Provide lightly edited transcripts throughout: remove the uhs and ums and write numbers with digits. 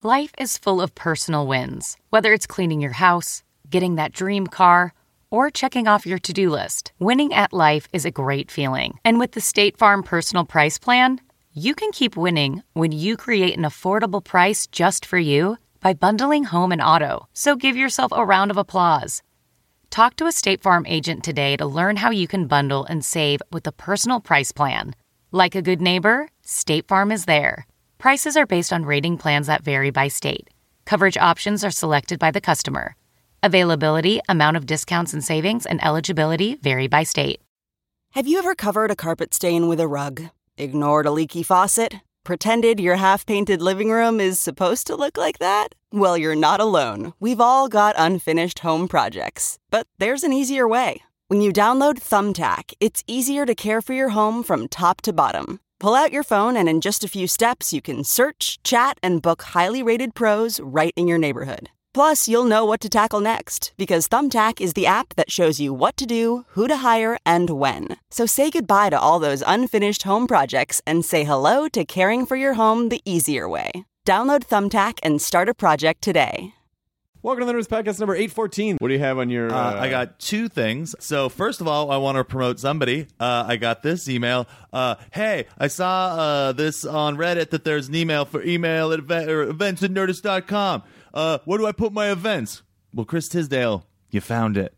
Life is full of personal wins, whether it's cleaning your house, getting that dream car, or checking off your to-do list. Winning at life is a great feeling. And with the State Farm Personal Price Plan, you can keep winning when you create an affordable price just for you by bundling home and auto. So give yourself a round of applause. Talk to a State Farm agent today to learn how you can bundle and save with the Personal Price Plan. Like a good neighbor, State Farm is there. Prices are based on rating plans that vary by state. Coverage options are selected by the customer. Availability, amount of discounts and savings, and eligibility vary by state. Have you ever covered a carpet stain with a rug? Ignored a leaky faucet? Pretended your half-painted living room is supposed to look like that? Well, you're not alone. We've all got unfinished home projects. But there's an easier way. When you download Thumbtack, it's easier to care for your home from top to bottom. Pull out your phone and in just a few steps, you can search, chat, and book highly rated pros right in your neighborhood. Plus, you'll know what to tackle next, because Thumbtack is the app that shows you what to do, who to hire, and when. So say goodbye to all those unfinished home projects and say hello to caring for your home the easier way. Download Thumbtack and start a project today. Welcome to the Nerdist Podcast number 814. What do you have on your... I got two things. So first of all, I want to promote somebody. I got this email. Hey, I saw this on Reddit that there's an email for email at events at nerdist.com. Where do I put my events? Well, Chris Tisdale, you found it.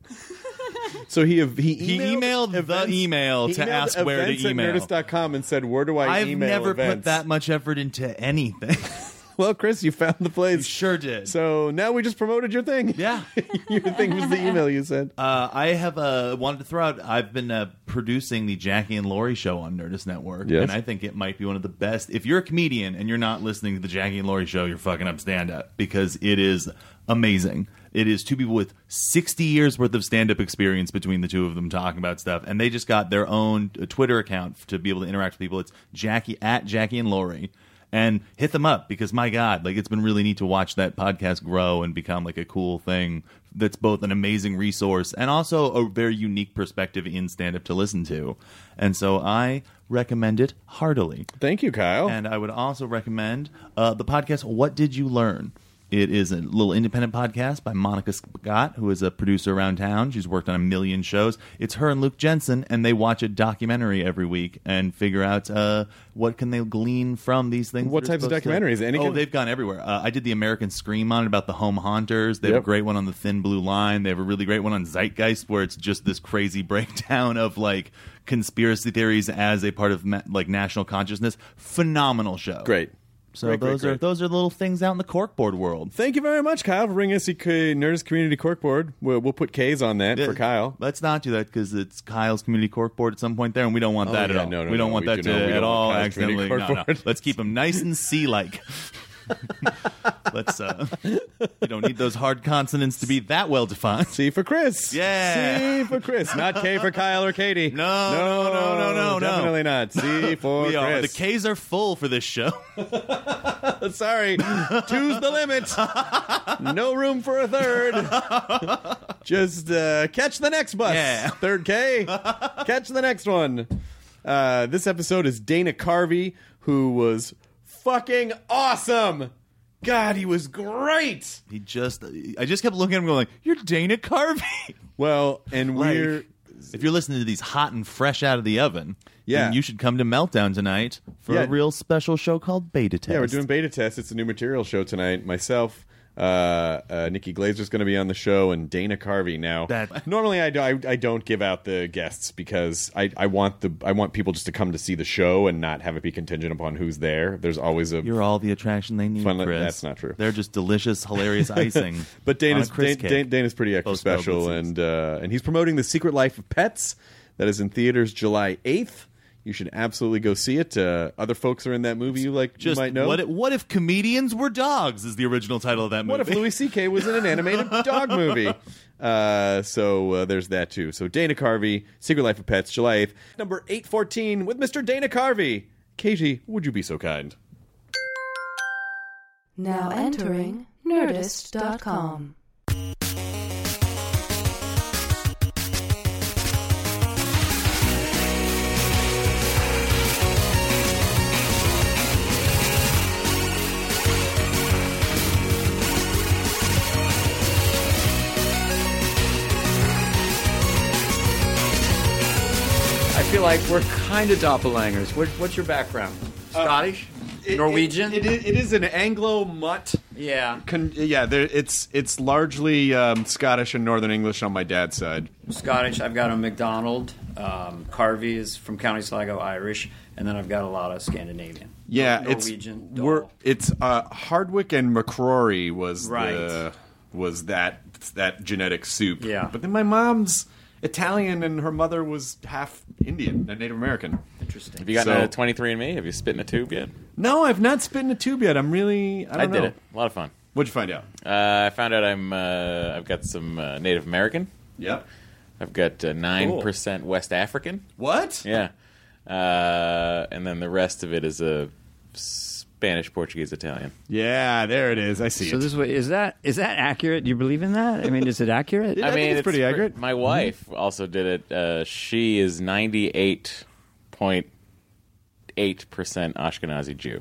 So he emailed the email to ask where to email. Events at nerdist.com and said, where do I email I've never events? put that much effort into anything. Well, Chris, you found the place. You sure did. So now we just promoted your thing. Yeah. Your thing was the email you sent. I have wanted to throw out, I've been producing the Jackie and Laurie show on Nerdist Network. Yes. And I think it might be one of the best. If you're a comedian and you're not listening to the Jackie and Laurie show, you're fucking up stand-up, because it is amazing. It is two people with 60 years worth of stand-up experience between the two of them talking about stuff. And they just got their own Twitter account to be able to interact with people. It's Jackie and Laurie. And hit them up, because my God, like, it's been really neat to watch that podcast grow and become like a cool thing that's both an amazing resource and also a very unique perspective in stand-up to listen to. And so I recommend it heartily. Thank you, Kyle. And I would also recommend the podcast What Did You Learn? It is a little independent podcast by Monica Scott, who is a producer around town. She's worked on a million shows. It's her and Luke Jensen, and they watch a documentary every week and figure out what can they glean from these things. What types of documentaries? They've gone everywhere. I did the American Scream on it about the home haunters. They have a great one on the Thin Blue Line. They have a really great one on Zeitgeist, where it's just this crazy breakdown of like conspiracy theories as a part of like national consciousness. Phenomenal show. Great. So those are little things out in the corkboard world. Thank you very much, Kyle, for bringing us the Nerdist Community Corkboard. We'll put K's on that for Kyle. Let's not do that, because it's Kyle's Community Corkboard at some point there, and we don't want that at all. No, we don't want that at all accidentally. No. Let's keep them nice and C-like. Let's. You don't need those hard consonants to be that well defined. C for Chris. Yeah. C for Chris. Not K for Kyle or Katie. No. Definitely not. C for Chris. The K's are full for this show. Sorry. Two's the limit. No room for a third. Just catch the next bus. Yeah. Third K. Catch the next one. This episode is Dana Carvey, who was fucking awesome. God, he was great. I just kept looking at him going, like, you're Dana Carvey. Well, and if you're listening to these hot and fresh out of the oven, then you should come to Meltdown tonight for a real special show called Beta Test. Yeah, we're doing Beta Test. It's a new material show tonight. Myself, Nikki Glazer's going to be on the show, and Dana Carvey. Now, normally I don't give out the guests, because I want people just to come to see the show and not have it be contingent upon who's there. There's always you're all the attraction they need, Chris. That's not true. They're just delicious, hilarious icing. But Dana's pretty extra special, and he's promoting The Secret Life of Pets that is in theaters July 8th. You should absolutely go see it. Other folks are in that movie you might know. What if comedians were dogs is the original title of that movie. What if Louis C.K. was in an animated dog movie? So there's that too. So Dana Carvey, Secret Life of Pets, July 8th. Number 814 with Mr. Dana Carvey. Katie, would you be so kind? Now entering Nerdist.com. feel like we're kind of doppelgangers. What's your background? Scottish? Norwegian? It is an Anglo-Mutt. Yeah. It's largely Scottish and Northern English on my dad's side. Scottish. I've got a McDonald. Carvey is from County Sligo, Irish, and then I've got a lot of Scandinavian. Yeah, Norwegian. It's Hardwick and McCrory was Right. that genetic soup. Yeah. But then my mom's Italian and her mother was half Indian and Native American. Interesting. Have you gotten a 23andMe? Have you spit in a tube yet? No, I've not spit in a tube yet. I don't know. did it. A lot of fun. What'd you find out? I found out I've got some Native American. Yep. I've got 9% West African. What? Yeah. And then the rest of it is a Spanish, Portuguese, Italian. Yeah, there it is. I see So it. this is that accurate? Do you believe in that? I mean, is it accurate? I think it's pretty accurate. My wife also did it. She is 98.8% Ashkenazi Jew.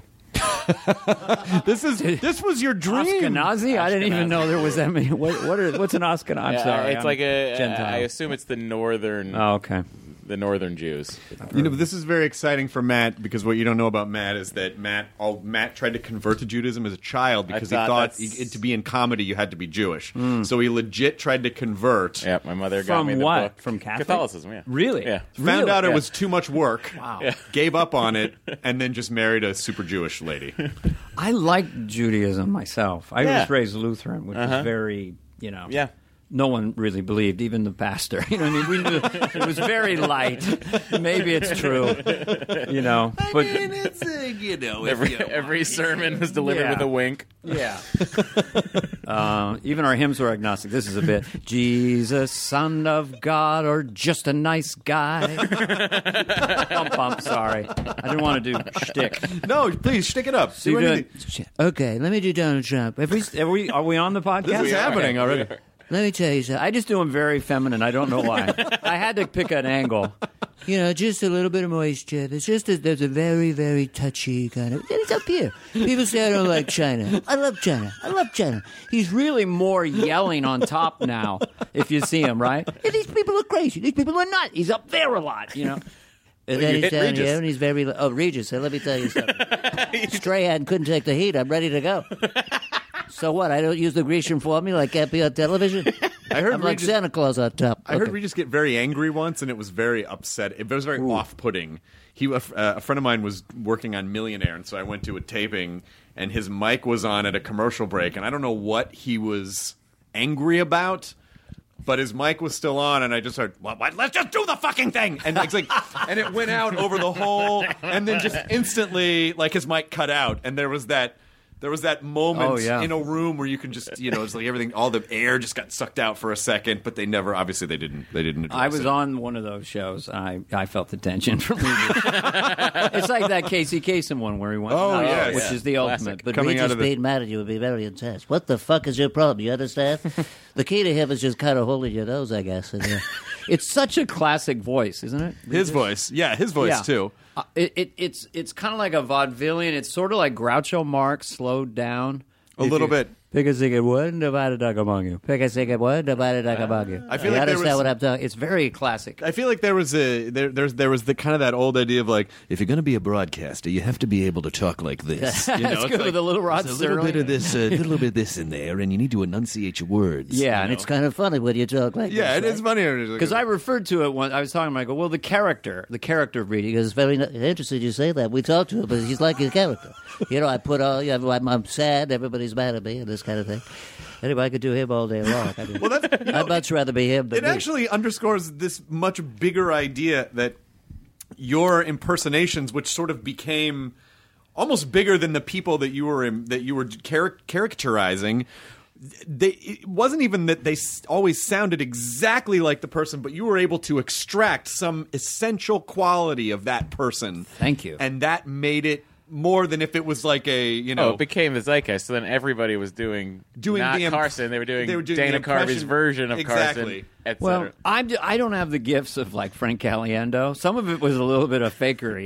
This was your dream. Ashkenazi? I didn't even know there was that many. What's an Ashkenazi? I'm sorry. It's I'm like a Gentile. I assume it's the northern. Oh, okay. The northern Jews. This is very exciting for Matt because what you don't know about Matt is that Matt tried to convert to Judaism as a child because he thought to be in comedy you had to be Jewish. So he legit tried to convert. Yeah, my mother got me the book. From Catholic? Catholicism, yeah. Really? Yeah. Found out it was too much work. Wow. Yeah. Gave up on it and then just married a super Jewish lady. I like Judaism myself. I was raised Lutheran, which is very, Yeah. no one really believed, even the pastor. You know what I mean? We knew it was very light. Maybe it's true, But it's Every sermon was delivered Yeah. with a wink. yeah, even our hymns were agnostic. This is a bit Jesus, Son of God, or just a nice guy. Bump. Sorry, I didn't want to do shtick. No, please stick it up. Do anything. Okay, let me do Donald Trump. Are we on the podcast? This is happening already. Let me tell you something. I just do them very feminine. I don't know why. I had to pick an angle. Just a little bit of moisture. There's a very, very touchy kind of... It's up here. People say I don't like China. I love China. He's really more yelling on top now, if you see him, right? Yeah, these people are crazy. These people are not. He's up there a lot, And then he's down here, and he's very... Oh, Regis, let me tell you something. Strahan couldn't take the heat. I'm ready to go. So what? I don't use the Grecian formula. I can't be on television. I'm like Santa Claus on top. I heard Regis get very angry once, and it was very upset. It was very off-putting. A friend of mine was working on Millionaire, and so I went to a taping, and his mic was on at a commercial break, and I don't know what he was angry about. But his mic was still on, and I just heard, what? Let's just do the fucking thing! And and it went out over the whole, and then just instantly, his mic cut out, and there was that moment in a room where you can just, it's like everything, all the air just got sucked out for a second, but they didn't address I was it. on one of those shows, and I felt the tension from It's like that Casey Kasem one where he went, yes. which is the ultimate. But Coming out Regis of the- being mad at you would be very intense. What the fuck is your problem? You understand? The key to him is just kind of holding your nose, I guess. And, It's such a classic voice, isn't it? His voice. Yeah, his voice, too. It's kind of like a vaudevillian. It's sort of like Groucho Marx slowed down. A little bit. Pick a second one, divide a duck among you. Pick a second one, divide a duck among you. I feel you like there understand was- what I'm talking? It's very classic. I feel like there was the kind of that old idea of if you're going to be a broadcaster, you have to be able to talk like this. That's good with a little Rod There's a little Serling. bit of this, a little bit of this in there, and you need to enunciate your words. Yeah, and it's kind of funny when you talk like Yeah, it this. is funny Because I referred to it when I was talking to him. I go, well, the character of Reedy. It's very interesting you say that. We talked to him, but he's like his character. I put all, I'm sad, everybody's mad at me, and this kind of thing. Anyway, I could do him all day long. I mean, I'd much rather be him than It me. actually underscores this much bigger idea that your impersonations, which sort of became almost bigger than the people that you were characterizing. It wasn't even that they always sounded exactly like the person, but you were able to extract some essential quality of that person. Thank you. And that made it more than if it was like it became the zeitgeist. So then everybody was doing not the Carson. They were doing the Dana Carvey's impression- version of Exactly. Carson, etc. Well, I don't have the gifts of like Frank Caliendo. Some of it was a little bit of fakery,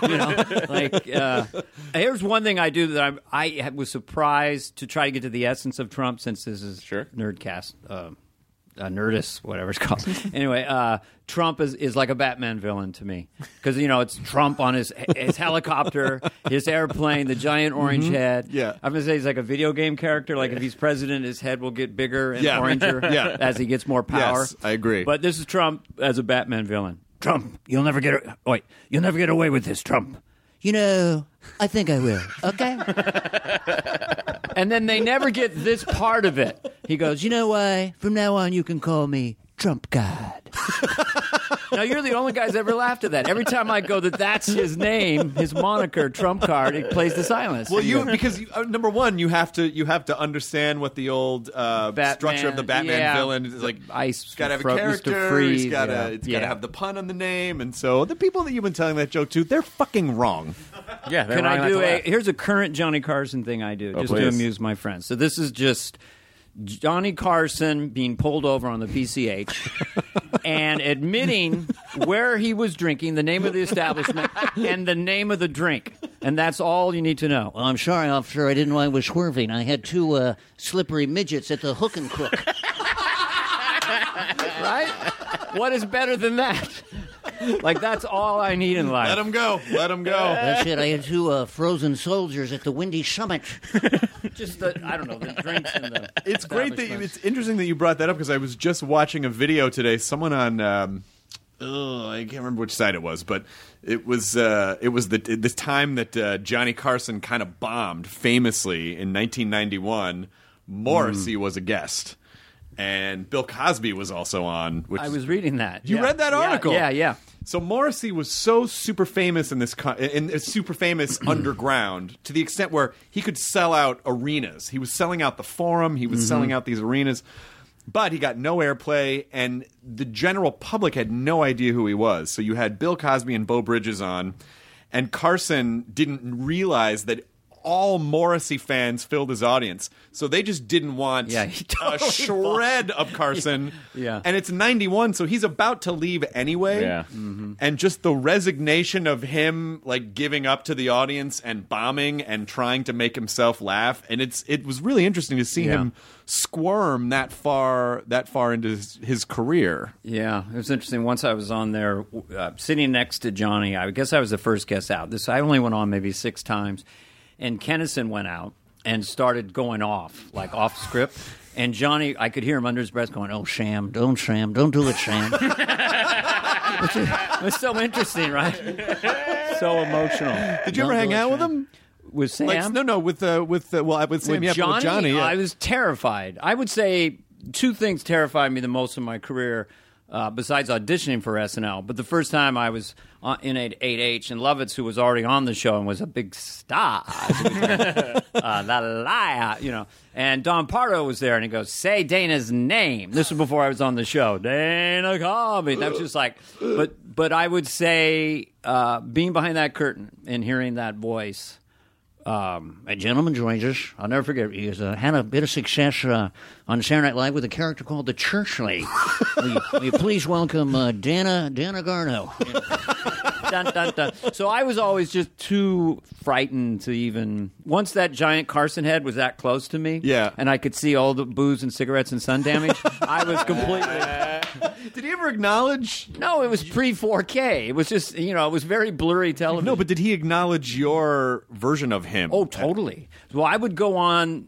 here's one thing I do that I was surprised to try to get to the essence of Trump, since this is Sure. Nerdcast. Nerdist, whatever it's called. Anyway, Trump is like a Batman villain to me because it's Trump on his helicopter, his airplane, the giant orange head. Yeah. I'm gonna say he's like a video game character. Like if he's president, his head will get bigger and oranger as he gets more power. Yes, I agree. But this is Trump as a Batman villain. Trump, you'll never get away with this, Trump. I think I will. Okay. And then they never get this part of it. He goes, you know why? From now on, you can call me Trump God. Now, you're the only guy who's ever laughed at that. Every time I go that's his name, his moniker, Trump card, it plays the silence. Well, because number one, you have to understand what the old structure of the Batman villain is like. Ice, got to have a character. It's got to have the pun on the name, and so the people that you've been telling that joke to, they're fucking wrong. Yeah, can I do here's a current Johnny Carson thing I do just to amuse my friends. So this is just Johnny Carson being pulled over on the PCH and admitting where he was drinking, the name of the establishment, and the name of the drink. And that's all you need to know. Well, I'm sorry, officer. I didn't know I was swerving. I had two slippery midgets at the hook and crook. Right? What is better than that? Like, that's all I need in life. Let him go. Let him go. That's it. I had two frozen soldiers at the Windy Summit. Just the drinks and the. It's great that it's interesting that you brought that up because I was just watching a video today. Someone on, I can't remember which site it was, but it was the time that Johnny Carson kind of bombed famously in 1991. Morrissey was a guest. And Bill Cosby was also on. I was reading that. You read that article? Yeah. So Morrissey was so super famous super famous underground to the extent where he could sell out arenas. He was selling out the Forum. He was selling out these arenas. But he got no airplay, and the general public had no idea who he was. So you had Bill Cosby and Beau Bridges on, and Carson didn't realize that all Morrissey fans filled his audience. So they just didn't want a shred of Carson. Yeah. And it's 91, so he's about to leave anyway. Yeah. And just the resignation of him like giving up to the audience and bombing and trying to make himself laugh. And it was really interesting to see him squirm that far into his career. Yeah, it was interesting. Once I was on there sitting next to Johnny, I guess I was the first guest out. I only went on maybe 6 times. And Kennison went out and started going off script. And Johnny, I could hear him under his breath going, "Oh, Sham, don't do it, Sham." It was so interesting, right? So emotional. Did you ever hang out with him? With Sam? With Sam. With Johnny? I was terrified. I would say 2 things terrified me the most in my career. Besides auditioning for SNL. But the first time I was in 8H, and Lovitz, who was already on the show and was a big star, the liar, and Don Pardo was there, and he goes, "Say Dana's name." This was before I was on the show. Dana Carvey. That was just like, but I would say being behind that curtain and hearing that voice. A gentleman joins us. I'll never forget. He had a bit of success on Saturday Night Live with a character called the Church Lady. will you please welcome Dana Garno? Dun, dun, dun. So I was always just too frightened to even. Once that giant Carson head was that close to me, and I could see all the booze and cigarettes and sun damage, I was completely. Did he ever acknowledge? No, it was pre-4K. It was just, it was very blurry television. No, but did he acknowledge your version of him? Oh, totally. Well, I would go on,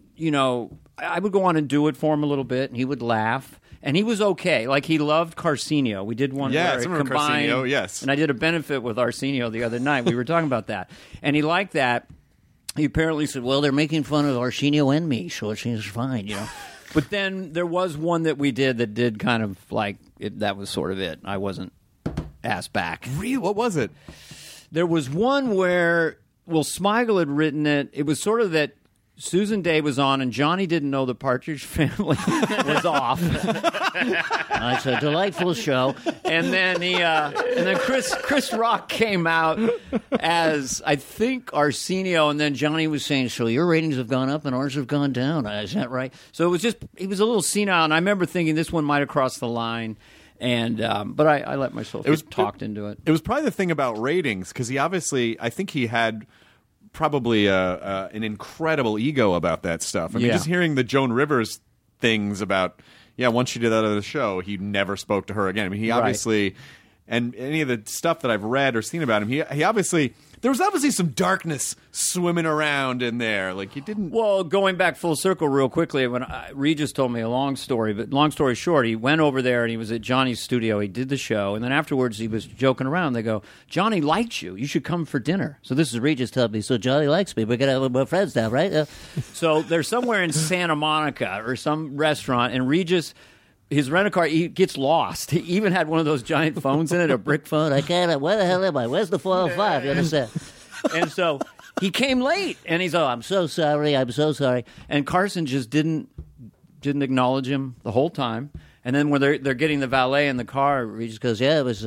and do it for him a little bit, and he would laugh. And he was okay. Like, he loved Carsenio. We did one where it combined. Carsenio, yes. And I did a benefit with Arsenio the other night. We were talking about that. And he liked that. He apparently said, well, they're making fun of Arsenio and me, so it seems fine, But then there was one that we did that did kind of like, that was sort of it. I wasn't asked back. Really? What was it? There was one where, Smigel had written it. It was sort of that Susan Day was on, and Johnny didn't know the Partridge Family was off. It's a delightful show. And then Chris Rock came out as, I think, Arsenio, and then Johnny was saying, so your ratings have gone up and ours have gone down. Is that right? So he was a little senile, and I remember thinking this one might have crossed the line. And but I let myself get talked into it. It was probably the thing about ratings, because I think he had probably an incredible ego about that stuff. I mean, just hearing the Joan Rivers things about, once she did that other show, he never spoke to her again. I mean, he obviously, and any of the stuff that I've read or seen about him, he obviously, there was obviously some darkness swimming around in there. Like, he didn't. Well, going back full circle real quickly, when Regis told me a long story, but long story short, he went over there and he was at Johnny's studio. He did the show, and then afterwards he was joking around. They go, "Johnny likes you. You should come for dinner." So this is Regis telling me, so Johnny likes me. We're going to have more friends now, right? So they're somewhere in Santa Monica or some restaurant, and Regis, his rent-a-car, he gets lost. He even had one of those giant phones in it, a brick phone. I can't. Where the hell am I? Where's the 405? You understand? And so he came late, and he's I'm so sorry. I'm so sorry. And Carson just didn't acknowledge him the whole time. And then when they're getting the valet in the car, Regis goes, "Yeah, it was.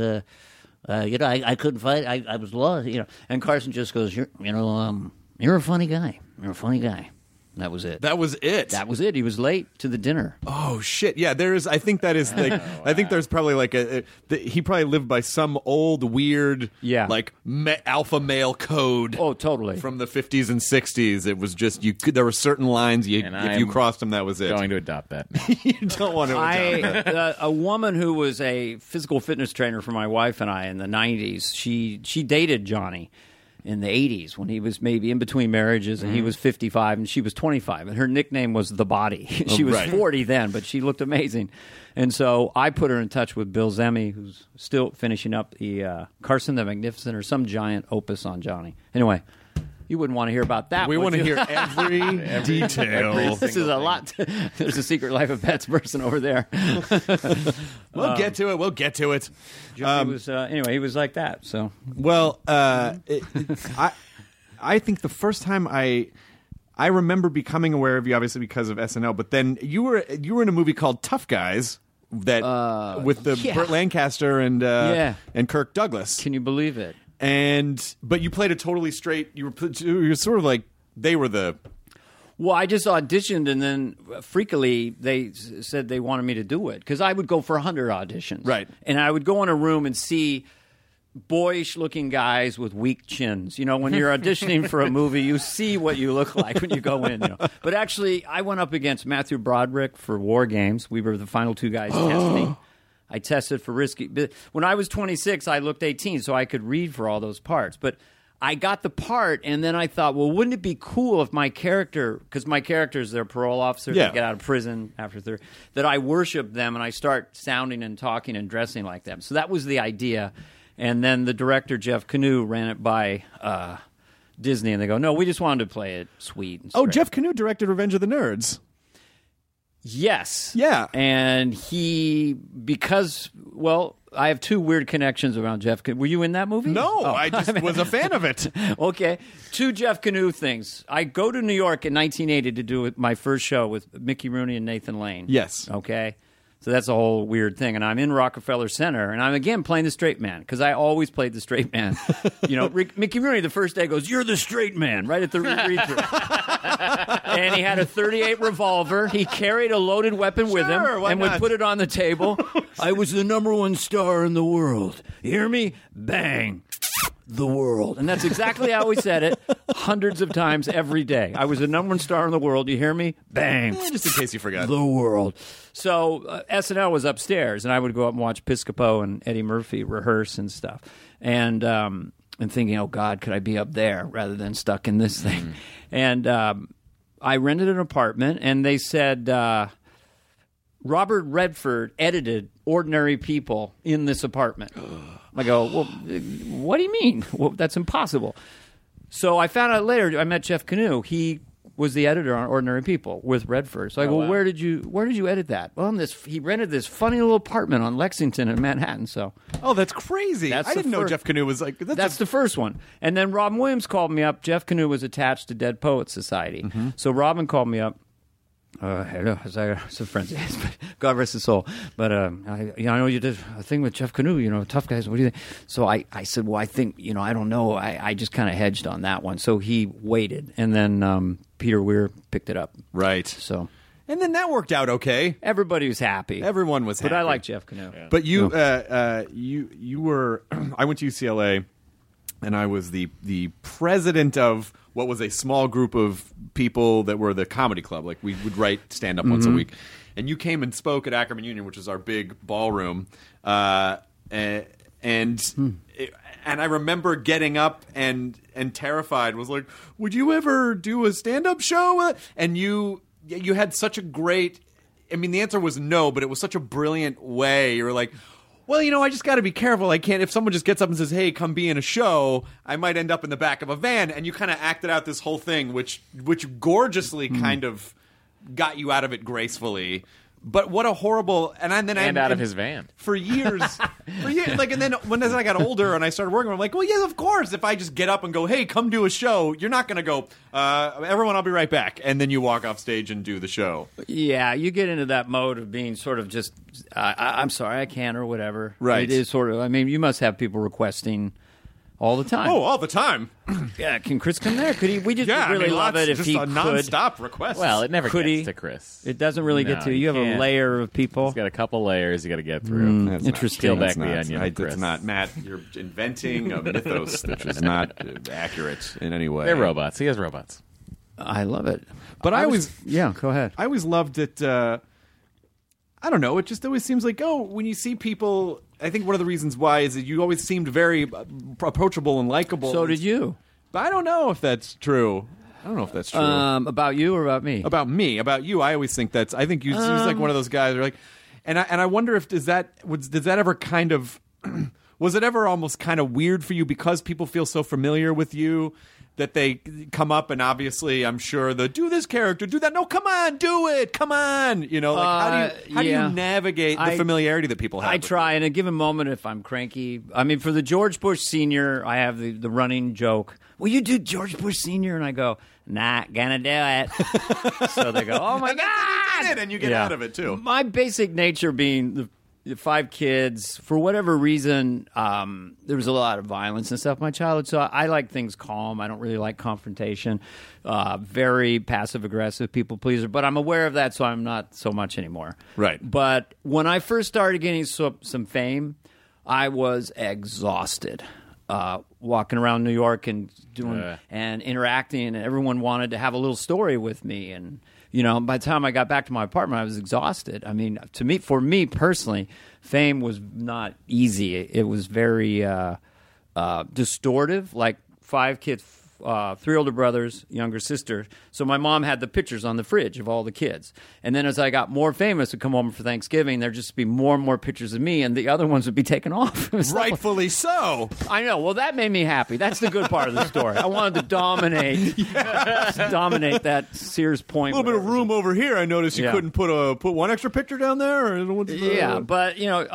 I couldn't find. I was lost. And Carson just goes, "You're a funny guy. You're a funny guy." That was it. That was it. That was it. He was late to the dinner. Oh shit! Yeah, I think that is like. Wow. I think there's probably like he probably lived by some old weird like alpha male code. Oh, totally. From the 50s and 60s, it was just there were certain lines if you crossed them, that was it. Going to adopt that. You don't want to adopt that. A woman who was a physical fitness trainer for my wife and I in the 90s. She dated Johnny in the 80s when he was maybe in between marriages, and he was 55 and she was 25, and her nickname was The Body. She was 40 then, but she looked amazing. And so I put her in touch with Bill Zemi, who's still finishing up the Carson the Magnificent or some giant opus on Johnny. Anyway, you wouldn't want to hear about that. We want to hear every detail. This is a lot. There's a Secret Life of Pets person over there. We'll get to it. Johnny was anyway. He was like that. So I think the first time I remember becoming aware of you, obviously because of SNL. But then you were in a movie called Tough Guys that with Burt Lancaster and Kirk Douglas. Can you believe it? But you played a totally straight. You were sort of like they were the. Well, I just auditioned, and then freakily they said they wanted me to do it because I would go for 100 auditions, right? And I would go in a room and see boyish-looking guys with weak chins. When you're auditioning for a movie, you see what you look like when you go in. But actually, I went up against Matthew Broderick for War Games. We were the final two guys testing. I tested for Risky. When I was 26, I looked 18, so I could read for all those parts. But I got the part, and then I thought, well, wouldn't it be cool if my character, because my characters, they're parole officers, they get out of prison after 30, that I worship them and I start sounding and talking and dressing like them. So that was the idea. And then the director, Jeff Canoe, ran it by Disney, and they go, no, we just wanted to play it sweet and straight. Oh, Jeff Canoe directed Revenge of the Nerds. Yes. Yeah. And I have two weird connections around Jeff Canoe. Were you in that movie? No, I just was a fan of it. Okay. Two Jeff Canoe things. I go to New York in 1980 to do my first show with Mickey Rooney and Nathan Lane. Yes. Okay. So that's a whole weird thing. And I'm in Rockefeller Center, and I'm again playing the straight man because I always played the straight man. Mickey Rooney the first day goes, "You're the straight man," right at the read-through. And he had a .38 revolver. He carried a loaded weapon with him and would put it on the table. I was the #1 star in the world. You hear me? Bang. The world. And that's exactly how we said it hundreds of times every day. I was the #1 star in the world. You hear me? Bang. Just in case you forgot. The world. So SNL was upstairs, and I would go up and watch Piscopo and Eddie Murphy rehearse and stuff. And thinking, oh, God, could I be up there rather than stuck in this thing? And I rented an apartment, and they said Robert Redford edited Ordinary People in this apartment. I go, well, what do you mean? Well, that's impossible. So I found out later, I met Jeff Canoe. He was the editor on Ordinary People with Redford. So I go, where did you edit that? Well, he rented this funny little apartment on Lexington in Manhattan. So, that's crazy. I didn't know Jeff Canoe was like. That's the first one. And then Robin Williams called me up. Jeff Canoe was attached to Dead Poets Society. Mm-hmm. So Robin called me up. It's a friend. God rest his soul. But I know you did a thing with Jeff Canoe, Tough Guys. What do you think? So I said, well, I think, I don't know. I just kind of hedged on that one. So he waited. And then Peter Weir picked it up. Right. So. And then that worked out okay. Everybody was happy. Everyone was happy. But I like Jeff Canoe. Yeah. But you were, I went to UCLA. and I was the president of what was a small group of people that were the comedy club. Like, we would write stand-up once a week. And you came and spoke at Ackerman Union, which is our big ballroom. And I remember getting up and terrified, was like, would you ever do a stand-up show? And you had such a great... I mean, the answer was no, but it was such a brilliant way. You were like... Well, I just got to be careful. I can't. If someone just gets up and says, "Hey, come be in a show," I might end up in the back of a van. And you kind of acted out this whole thing, which gorgeously kind of got you out of it gracefully. But what a horrible out of his van for years. Like, and then as I got older and I started working, I'm like, well, yes, of course. If I just get up and go, "Hey, come do a show," you're not going to go, "Everyone, I'll be right back," and then you walk off stage and do the show. Yeah, you get into that mode of being sort of just, I'm sorry, I can't, or whatever. Right. It is sort of. I mean, you must have people requesting all the time. Oh, all the time. Yeah, can Chris come there? Could he? We just really love it if just he a could. non-stop request. Well, it never Could gets he? to Chris. It doesn't really get to you. You have can't. a layer of people. He's got a couple layers you got to get through. Interesting. Peel back That's the not- onion, It's Chris. not, Matt. You're inventing a mythos that is not accurate in any way. They're robots. He has robots. I love it. But I always, yeah, go ahead. I always loved it. I don't know. It just always seems like, when you see people, I think one of the reasons why is that you always seemed very approachable and likable. So did you. But I don't know if that's true. About you or about me? About me, about you. I always think I think you seems like one of those guys who are like, and I wonder if does that ever kind of was it ever almost kind of weird for you because people feel so familiar with you that they come up and obviously I'm sure do this character, do that. No, come on, do it. Come on. How do you navigate the familiarity that people have? I try in a given moment if I'm cranky. I mean, for the George Bush Sr., I have the running joke. Will you do George Bush Sr.? And I go, not gonna do it. So they go, oh my God. And you get out of it too. My basic nature being the 5 kids, for whatever reason, there was a lot of violence and stuff in my childhood. So I like things calm. I don't really like confrontation. Very passive-aggressive people pleaser. But I'm aware of that, so I'm not so much anymore. Right. But when I first started getting some fame, I was exhausted. Walking around New York and doing and interacting, and everyone wanted to have a little story with me. And by the time I got back to my apartment, I was exhausted. I mean, for me personally, fame was not easy. It was very distortive. Like 5 kids, 3 older brothers, younger sister. So my mom had the pictures on the fridge of all the kids. And then as I got more famous, would come home for Thanksgiving, there'd just be more and more pictures of me, and the other ones would be taken off. Rightfully so. I know. Well, that made me happy. That's the good part of the story. I wanted to dominate that Sears Point. A little bit of room over here. I noticed you couldn't put one extra picture down there. Yeah, but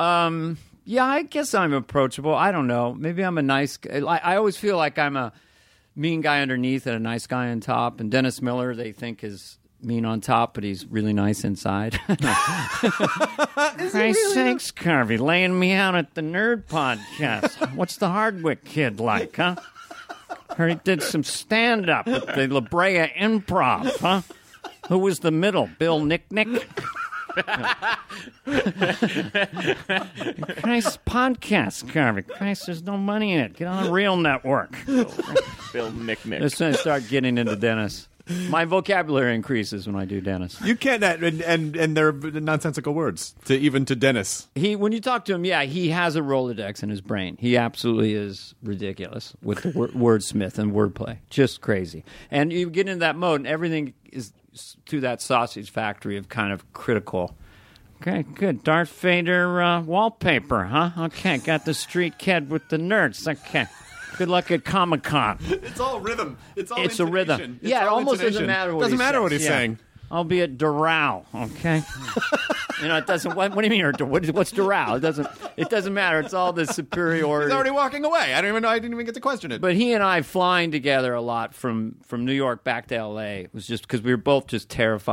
I guess I'm approachable. I don't know. Maybe I'm a nice guy. I always feel like I'm a mean guy underneath and a nice guy on top. And Dennis Miller, they think is mean on top, but he's really nice inside. Thanks, Carvey, laying me out at the Nerd Podcast. What's the Hardwick kid like, huh? Heard he did some stand-up at the La Brea Improv, huh? Who was the middle? Bill Nick? Nice podcast, Carvey. Christ, there's no money in it. Get on a real network. Bill Nick. As soon as I start getting into Dennis, my vocabulary increases when I do Dennis. You can't, and they're nonsensical words to Dennis. When you talk to him, he has a Rolodex in his brain. He absolutely is ridiculous with the wordsmith and wordplay. Just crazy. And you get into that mode, and everything is to that sausage factory of kind of critical. Okay, good. Darth Vader wallpaper, huh? Okay, got the street kid with the nerds. Okay. Good luck at Comic-Con. It's all rhythm. It's a rhythm. It almost doesn't matter what he's saying. I'll be at Doral, okay? It doesn't. What do you mean? What's Doral? It doesn't matter. It's all the superiority. He's already walking away. I don't even know. I didn't even get to question it. But he and I flying together a lot from New York back to L.A. was just because we were both just terrified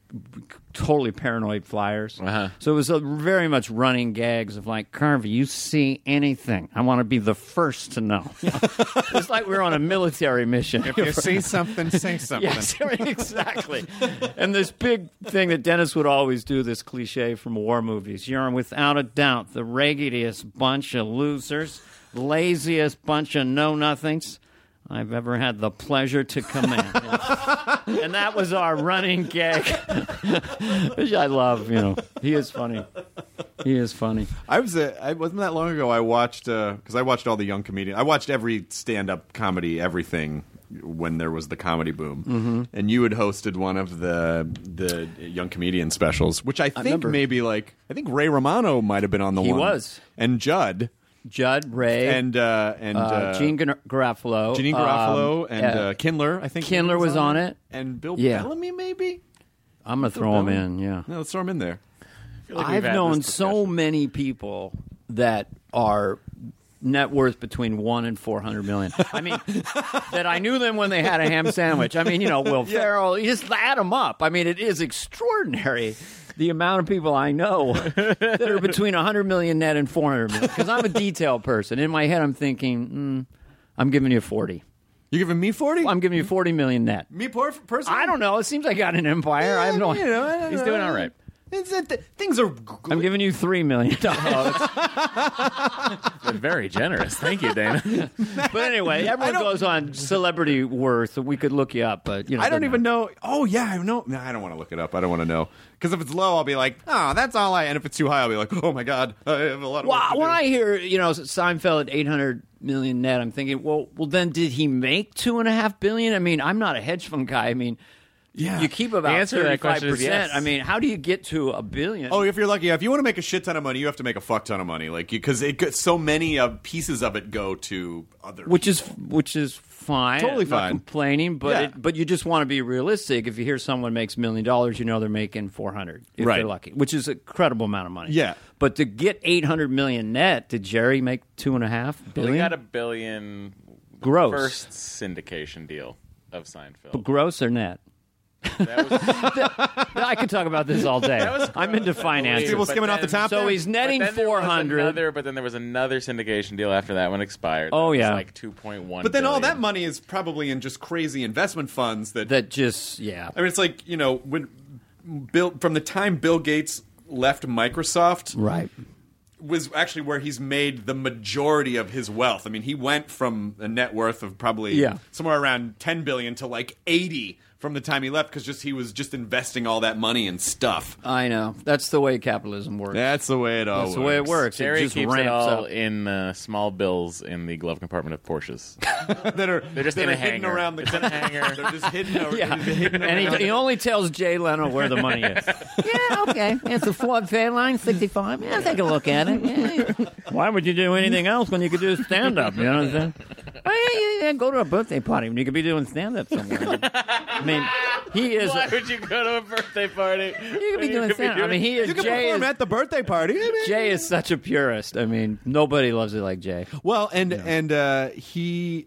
totally paranoid flyers. So it was very much running gags of like, Carvey, you see anything, I want to be the first to know. It's like we're on a military mission. If you see something, say something. Yes, exactly. And this big thing that Dennis would always do, this cliche from war movies. You're without a doubt the raggediest bunch of losers, laziest bunch of know-nothings I've ever had the pleasure to command. And that was our running gag, which I love. He is funny. He is funny. I wasn't that long ago. I watched because I watched all the young comedians. I watched every stand-up comedy, everything when there was the comedy boom. And you had hosted one of the young comedian specials, which I think maybe I think Ray Romano might have been on the one. He was, and Judd, Ray, and Jean Garofalo, and Kindler. I think Kindler was on it, and Bill Bellamy. Maybe I'm gonna throw him in. Yeah, no, let's throw him in there. I've known so many people that are net worth between 1 and 400 million. I mean, that I knew them when they had a ham sandwich. I mean, Will Ferrell. You just add them up. I mean, it is extraordinary the amount of people I know that are between 100 million net and 400 million. Because I'm a detail person. In my head, I'm thinking, I'm giving you 40. You're giving me 40? I'm giving you 40 million net. Me personally? I don't know. It seems like I got an empire. I have no idea. He's doing all right. Things are. I'm giving you $3 million. Very generous. Thank you, Dana. But anyway, everyone goes on celebrity worth. We could look you up, but I don't even know. Oh yeah, I know. No, I don't want to look it up. I don't want to know because if it's low, I'll be like, oh, that's all I. And if it's too high, I'll be like, oh my god, I have a lot of. Well, when I hear Seinfeld at 800 million net, I'm thinking, well, then did he make $2.5 billion? I mean, I'm not a hedge fund guy. I mean. Yeah. You keep about 35%. Yes. I mean, how do you get to $1 billion? Oh, if you're lucky. If you want to make a shit ton of money, you have to make a fuck ton of money. Because so many pieces of it go to other which is fine. Totally I'm fine. Not complaining, but but you just want to be realistic. If you hear someone makes $1 million, they're making 400 if they're lucky, which is an incredible amount of money. Yeah. But to get 800 million net, did Jerry make $2.5 billion? He got $1 billion gross. First syndication deal of Seinfeld. But gross or net? I could talk about this all day. I'm into finance. People skimming off the top. So he's netting 400. But then there was another syndication deal after that one expired. Oh yeah, like 2.1. But then all that money is probably in just crazy investment funds that just I mean, it's like when from the time Bill Gates left Microsoft, right. Was actually where he's made the majority of his wealth. I mean, he went from a net worth of probably somewhere around 10 billion to like 80 from the time he left because he was just investing all that money in stuff. I know. That's the way capitalism works. That's the way it all works. That's the way it works. Jerry just keeps it all up. in small bills in the glove compartment of Porsches. They're just in a hidden hanger. around the hanger. They're just hidden. And he only tells Jay Leno where the money is. Yeah, okay. It's a Ford Fairline 65. Yeah, take a look at it. Yeah. Why would you do anything else when you could do stand-up? You know what I'm saying? Oh, yeah, go to a birthday party when you could be doing stand-up somewhere. I mean, he is. Why would you go to a birthday party? You could be doing stand-up. I mean, he is. You can Jay perform at the birthday party. Jay is such a purist. I mean, nobody loves it like Jay. Well, and he,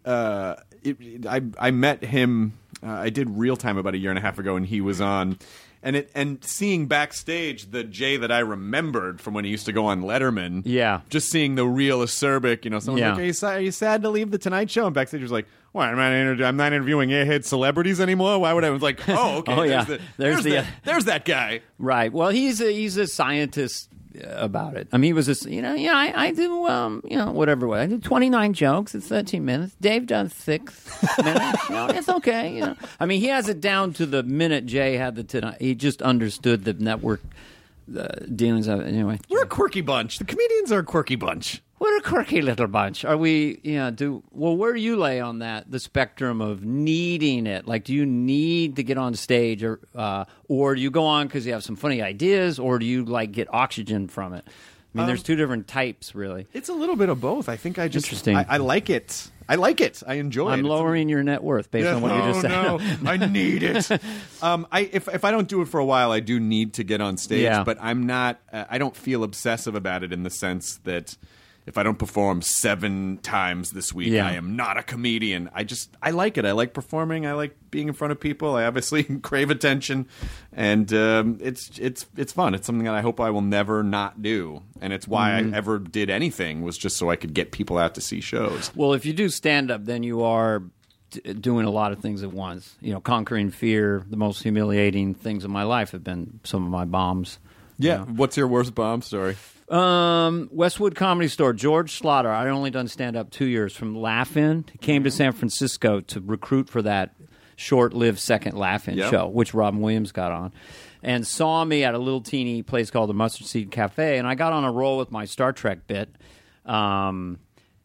I met him. I did Real Time about a year and a half ago, and he was on. And seeing backstage the Jay that I remembered from when he used to go on Letterman, just seeing the real acerbic, someone's like, are you sad to leave the Tonight Show? And backstage was like, well, I'm not interviewing airhead celebrities anymore. Why would I? I was like, oh, okay. Oh, yeah. There's that guy. Right. Well, he's a scientist about it. I mean, he was just, I do, whatever way. I do 29 jokes. It's 13 minutes. Dave does 6 minutes. It's okay. I mean, he has it down to the minute Jay had the Tonight. He just understood the network dealings of it. Anyway, we're a quirky bunch. The comedians are a quirky bunch. We're a quirky little bunch. Are we, where do you lay on that, the spectrum of needing it? Like, do you need to get on stage or do you go on because you have some funny ideas, or do you, get oxygen from it? I mean, there's two different types, really. It's a little bit of both. I think Interesting. I like it. I like it. I enjoy it. I'm lowering your net worth based on what you just said. No, I need it. If I don't do it for a while, I do need to get on stage, but I'm not. I don't feel obsessive about it in the sense that if I don't perform 7 times this week, I am not a comedian. I like it. I like performing. I like being in front of people. I obviously crave attention, and it's fun. It's something that I hope I will never not do, and it's why I ever did anything, was just so I could get people out to see shows. Well, if you do stand-up, then you are doing a lot of things at once. You know, conquering fear. The most humiliating things in my life have been some of my bombs. Yeah. You know? What's your worst bomb story? Westwood Comedy Store, George Slaughter. I'd only done stand-up 2 years, from Laugh-In. He came to San Francisco to recruit for that short-lived second Laugh-In show, which Robin Williams got on, and saw me at a little teeny place called the Mustard Seed Cafe, and I got on a roll with my Star Trek bit, and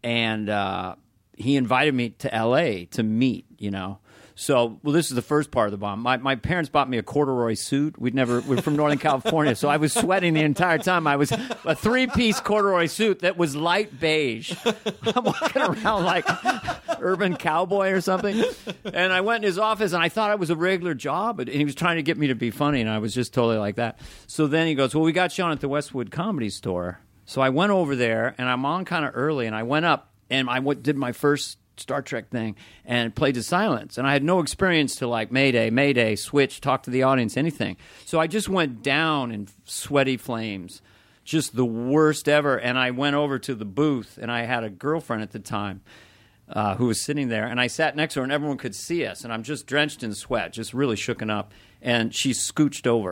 he invited me to L.A. to meet, you know. So, well, this is the first part of the bomb. My parents bought me a corduroy suit. We're from Northern California, so I was sweating the entire time. I was a 3-piece corduroy suit that was light beige. I'm walking around like urban cowboy or something. And I went in his office, and I thought it was a regular job, and he was trying to get me to be funny, and I was just totally like that. So then he goes, well, we got you on at the Westwood Comedy Store. So I went over there, and I'm on kind of early, and I went up, and I did my first Star Trek thing and played to silence. And I had no experience to like Mayday, Mayday, switch, talk to the audience, anything. So I just went down in sweaty flames, just the worst ever. And I went over to the booth, and I had a girlfriend at the time who was sitting there. And I sat next to her, and everyone could see us. And I'm just drenched in sweat, just really shooken up. And she scooched over.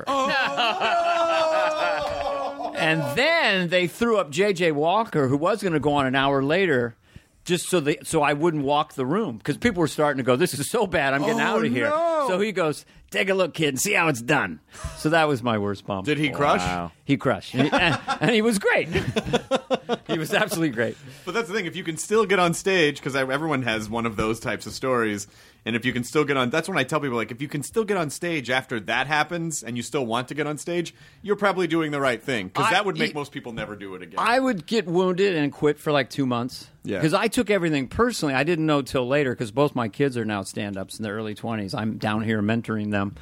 And then they threw up J.J. Walker, who was going to go on an hour later, just so I wouldn't walk the room, because people were starting to go, this is so bad, I'm getting out of here. No. So he goes, take a look, kid, and see how it's done. So that was my worst bomb. Did he crush? Wow. He crushed. And he was great. He was absolutely great. But that's the thing. If you can still get on stage, because everyone has one of those types of stories, and if you can still get on, that's when I tell people, like, if you can still get on stage after that happens and you still want to get on stage, you're probably doing the right thing, because that would make most people never do it again. I would get wounded and quit for like 2 months. Yeah. Because I took everything personally. I didn't know till later, because both my kids are now stand-ups in their early 20s. I'm down here mentoring them.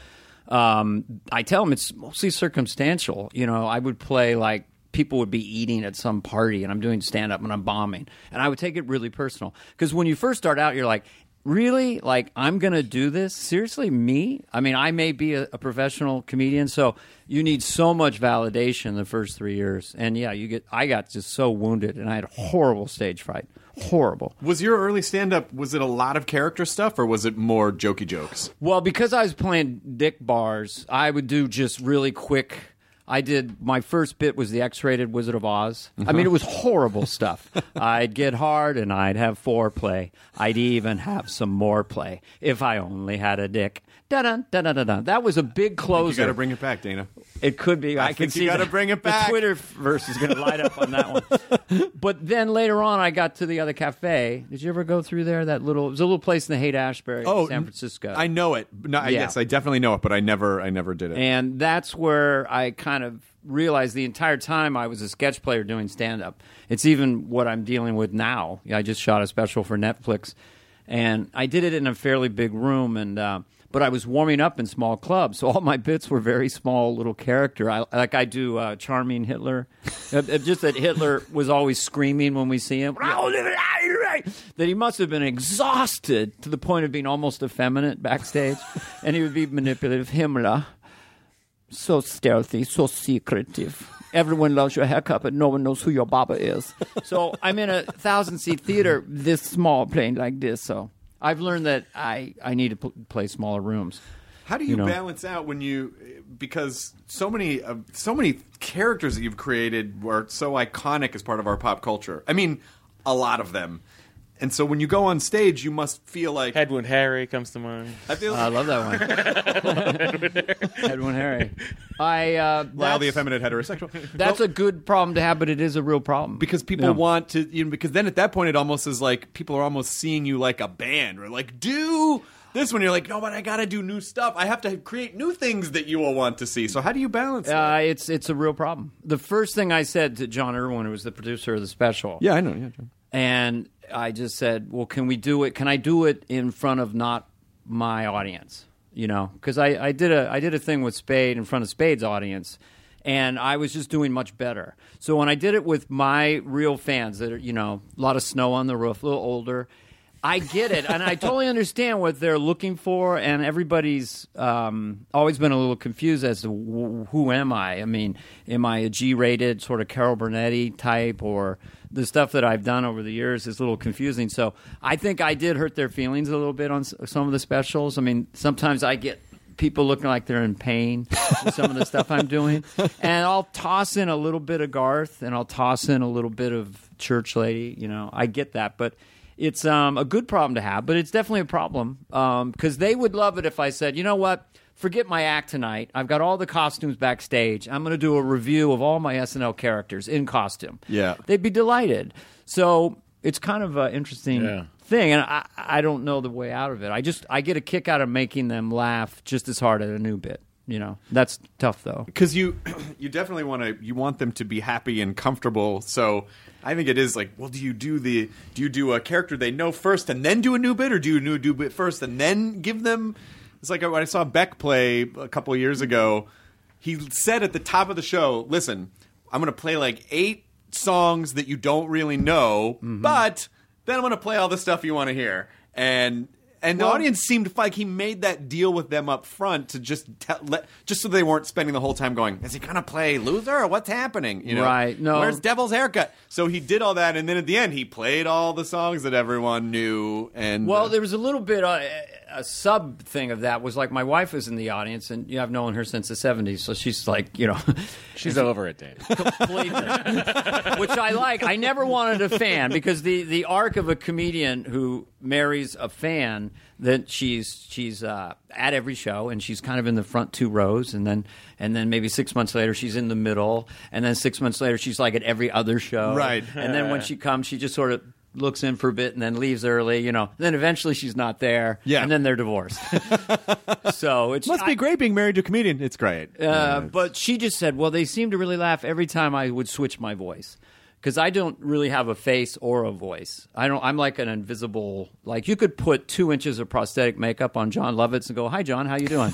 I tell them it's mostly circumstantial. You know, I would play like people would be eating at some party, and I'm doing stand-up and I'm bombing. And I would take it really personal. Because when you first start out, you're like, really? Like, I'm going to do this? Seriously, me? I mean, I may be a professional comedian, so you need so much validation the first 3 years. And yeah, I got just so wounded, and I had horrible stage fright. Horrible. Was your early stand-up, was it a lot of character stuff, or was it more jokey jokes? Well, because I was playing dick bars, I would do just really quick. My first bit was the X-rated Wizard of Oz. I mean, it was horrible stuff. I'd get hard and I'd have foreplay. I'd even have some more play if I only had a dick. Da-dun, da-dun-da-dun. That was a big closer. You got to bring it back, Dana. It could be. I can see you got to bring it back. The Twitterverse is going to light up on that one. But then later on, I got to the other cafe. Did you ever go through there? It was a little place in the Haight-Ashbury, San Francisco. I know it. No, yes, I definitely know it, but I never did it. And that's where I kind of realized the entire time I was a sketch player doing stand-up. It's even what I'm dealing with now. I just shot a special for Netflix, and I did it in a fairly big room, and but I was warming up in small clubs, so all my bits were very small little character. I do charming Hitler. Just that Hitler was always screaming when we see him. That he must have been exhausted to the point of being almost effeminate backstage, and he would be manipulative. Himmler, so stealthy, so secretive. Everyone loves your haircut, but no one knows who your barber is. So I'm in a 1,000-seat theater, this small, playing like this, so I've learned that I need to play smaller rooms. How do you balance out because so many characters that you've created were so iconic as part of our pop culture. I mean, a lot of them. And so when you go on stage, you must feel like... Edwin Harry comes to mind. I love that one. Edwin Harry. Lyle the effeminate heterosexual. That's a good problem to have, but it is a real problem. Because people want to... because then at that point, it almost is like people are almost seeing you like a band. Or like, do this when you're like, no, but I got to do new stuff. I have to create new things that you will want to see. So how do you balance that? It's a real problem. The first thing I said to John Irwin, who was the producer of the special... Yeah, I know. Yeah, John. And I just said, well, can we do it? Can I do it in front of not my audience? You know, because I did a thing with Spade in front of Spade's audience, and I was just doing much better. So when I did it with my real fans that are, a lot of snow on the roof, a little older, I get it, and I totally understand what they're looking for, and everybody's always been a little confused as to who am I? I mean, am I a G-rated sort of Carol Burnett type, or the stuff that I've done over the years is a little confusing. So I think I did hurt their feelings a little bit on some of the specials. I mean, sometimes I get people looking like they're in pain with some of the stuff I'm doing, and I'll toss in a little bit of Garth, and I'll toss in a little bit of Church Lady. I get that, but it's a good problem to have, but it's definitely a problem because they would love it if I said, you know what, forget my act tonight. I've got all the costumes backstage. I'm going to do a review of all my SNL characters in costume. Yeah. They'd be delighted. So it's kind of an interesting thing, and I don't know the way out of it. I get a kick out of making them laugh just as hard at a new bit. That's tough though. Because you definitely want them to be happy and comfortable. So I think it is like, well, do you do a character they know first and then do a new bit, or do you do a new bit first and then give them? It's like when I saw Beck play a couple of years ago. He said at the top of the show, "Listen, I'm going to play like 8 songs that you don't really know, but then I'm going to play all the stuff you want to hear." And the audience seemed like he made that deal with them up front to just so they weren't spending the whole time going, is he going to play Loser or what's happening? Right. No. Where's Devil's Haircut? So he did all that, and then at the end he played all the songs that everyone knew. And there was a little bit a sub thing of that was like my wife is in the audience, and I've known her since the 70s, so she's like, she's over it, Dave. Completely. Which I like. I never wanted a fan because the arc of a comedian who marries a fan, that she's at every show, and she's kind of in the front 2 rows, and then maybe 6 months later she's in the middle, and then 6 months later she's like at every other show, right? And then when she comes, she just sort of looks in for a bit and then leaves early, Then eventually she's not there, and then they're divorced. So it must be great being married to a comedian. It's great. But she just said, well, they seem to really laugh every time I would switch my voice. Because I don't really have a face or a voice. I'm like an invisible. Like you could put 2 inches of prosthetic makeup on John Lovitz and go, "Hi, John, how you doing?"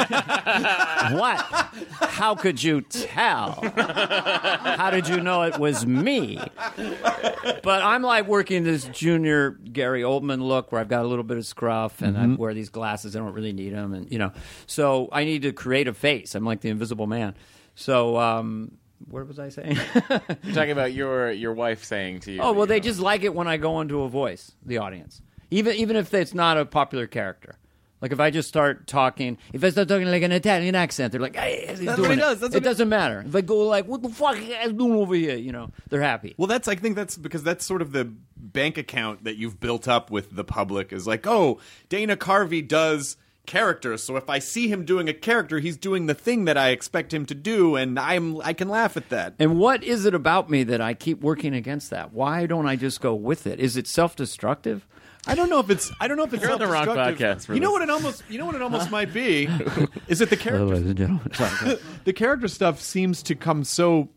What? How could you tell? How did you know it was me? But I'm like working this junior Gary Oldman look where I've got a little bit of scruff and I wear these glasses. I don't really need them, and so I need to create a face. I'm like the Invisible Man. So. What was I saying? You're talking about your wife saying to you. Oh, well, they just like it when I go into a voice, the audience. Even if it's not a popular character. Like if I just start talking, if I start talking like an Italian accent, they're like, hey, that's what he does. It doesn't matter. If I go like, what the fuck are you guys doing over here? They're happy. Well, I think that's because that's sort of the bank account that you've built up with the public is like, oh, Dana Carvey does characters, so if I see him doing a character, he's doing the thing that I expect him to do, and I can laugh at that. And what is it about me that I keep working against that? Why don't I just go with it? Is it self-destructive? I don't know if it's You're on the wrong podcast for you know this. what it almost might be is that the character the character stuff seems to come so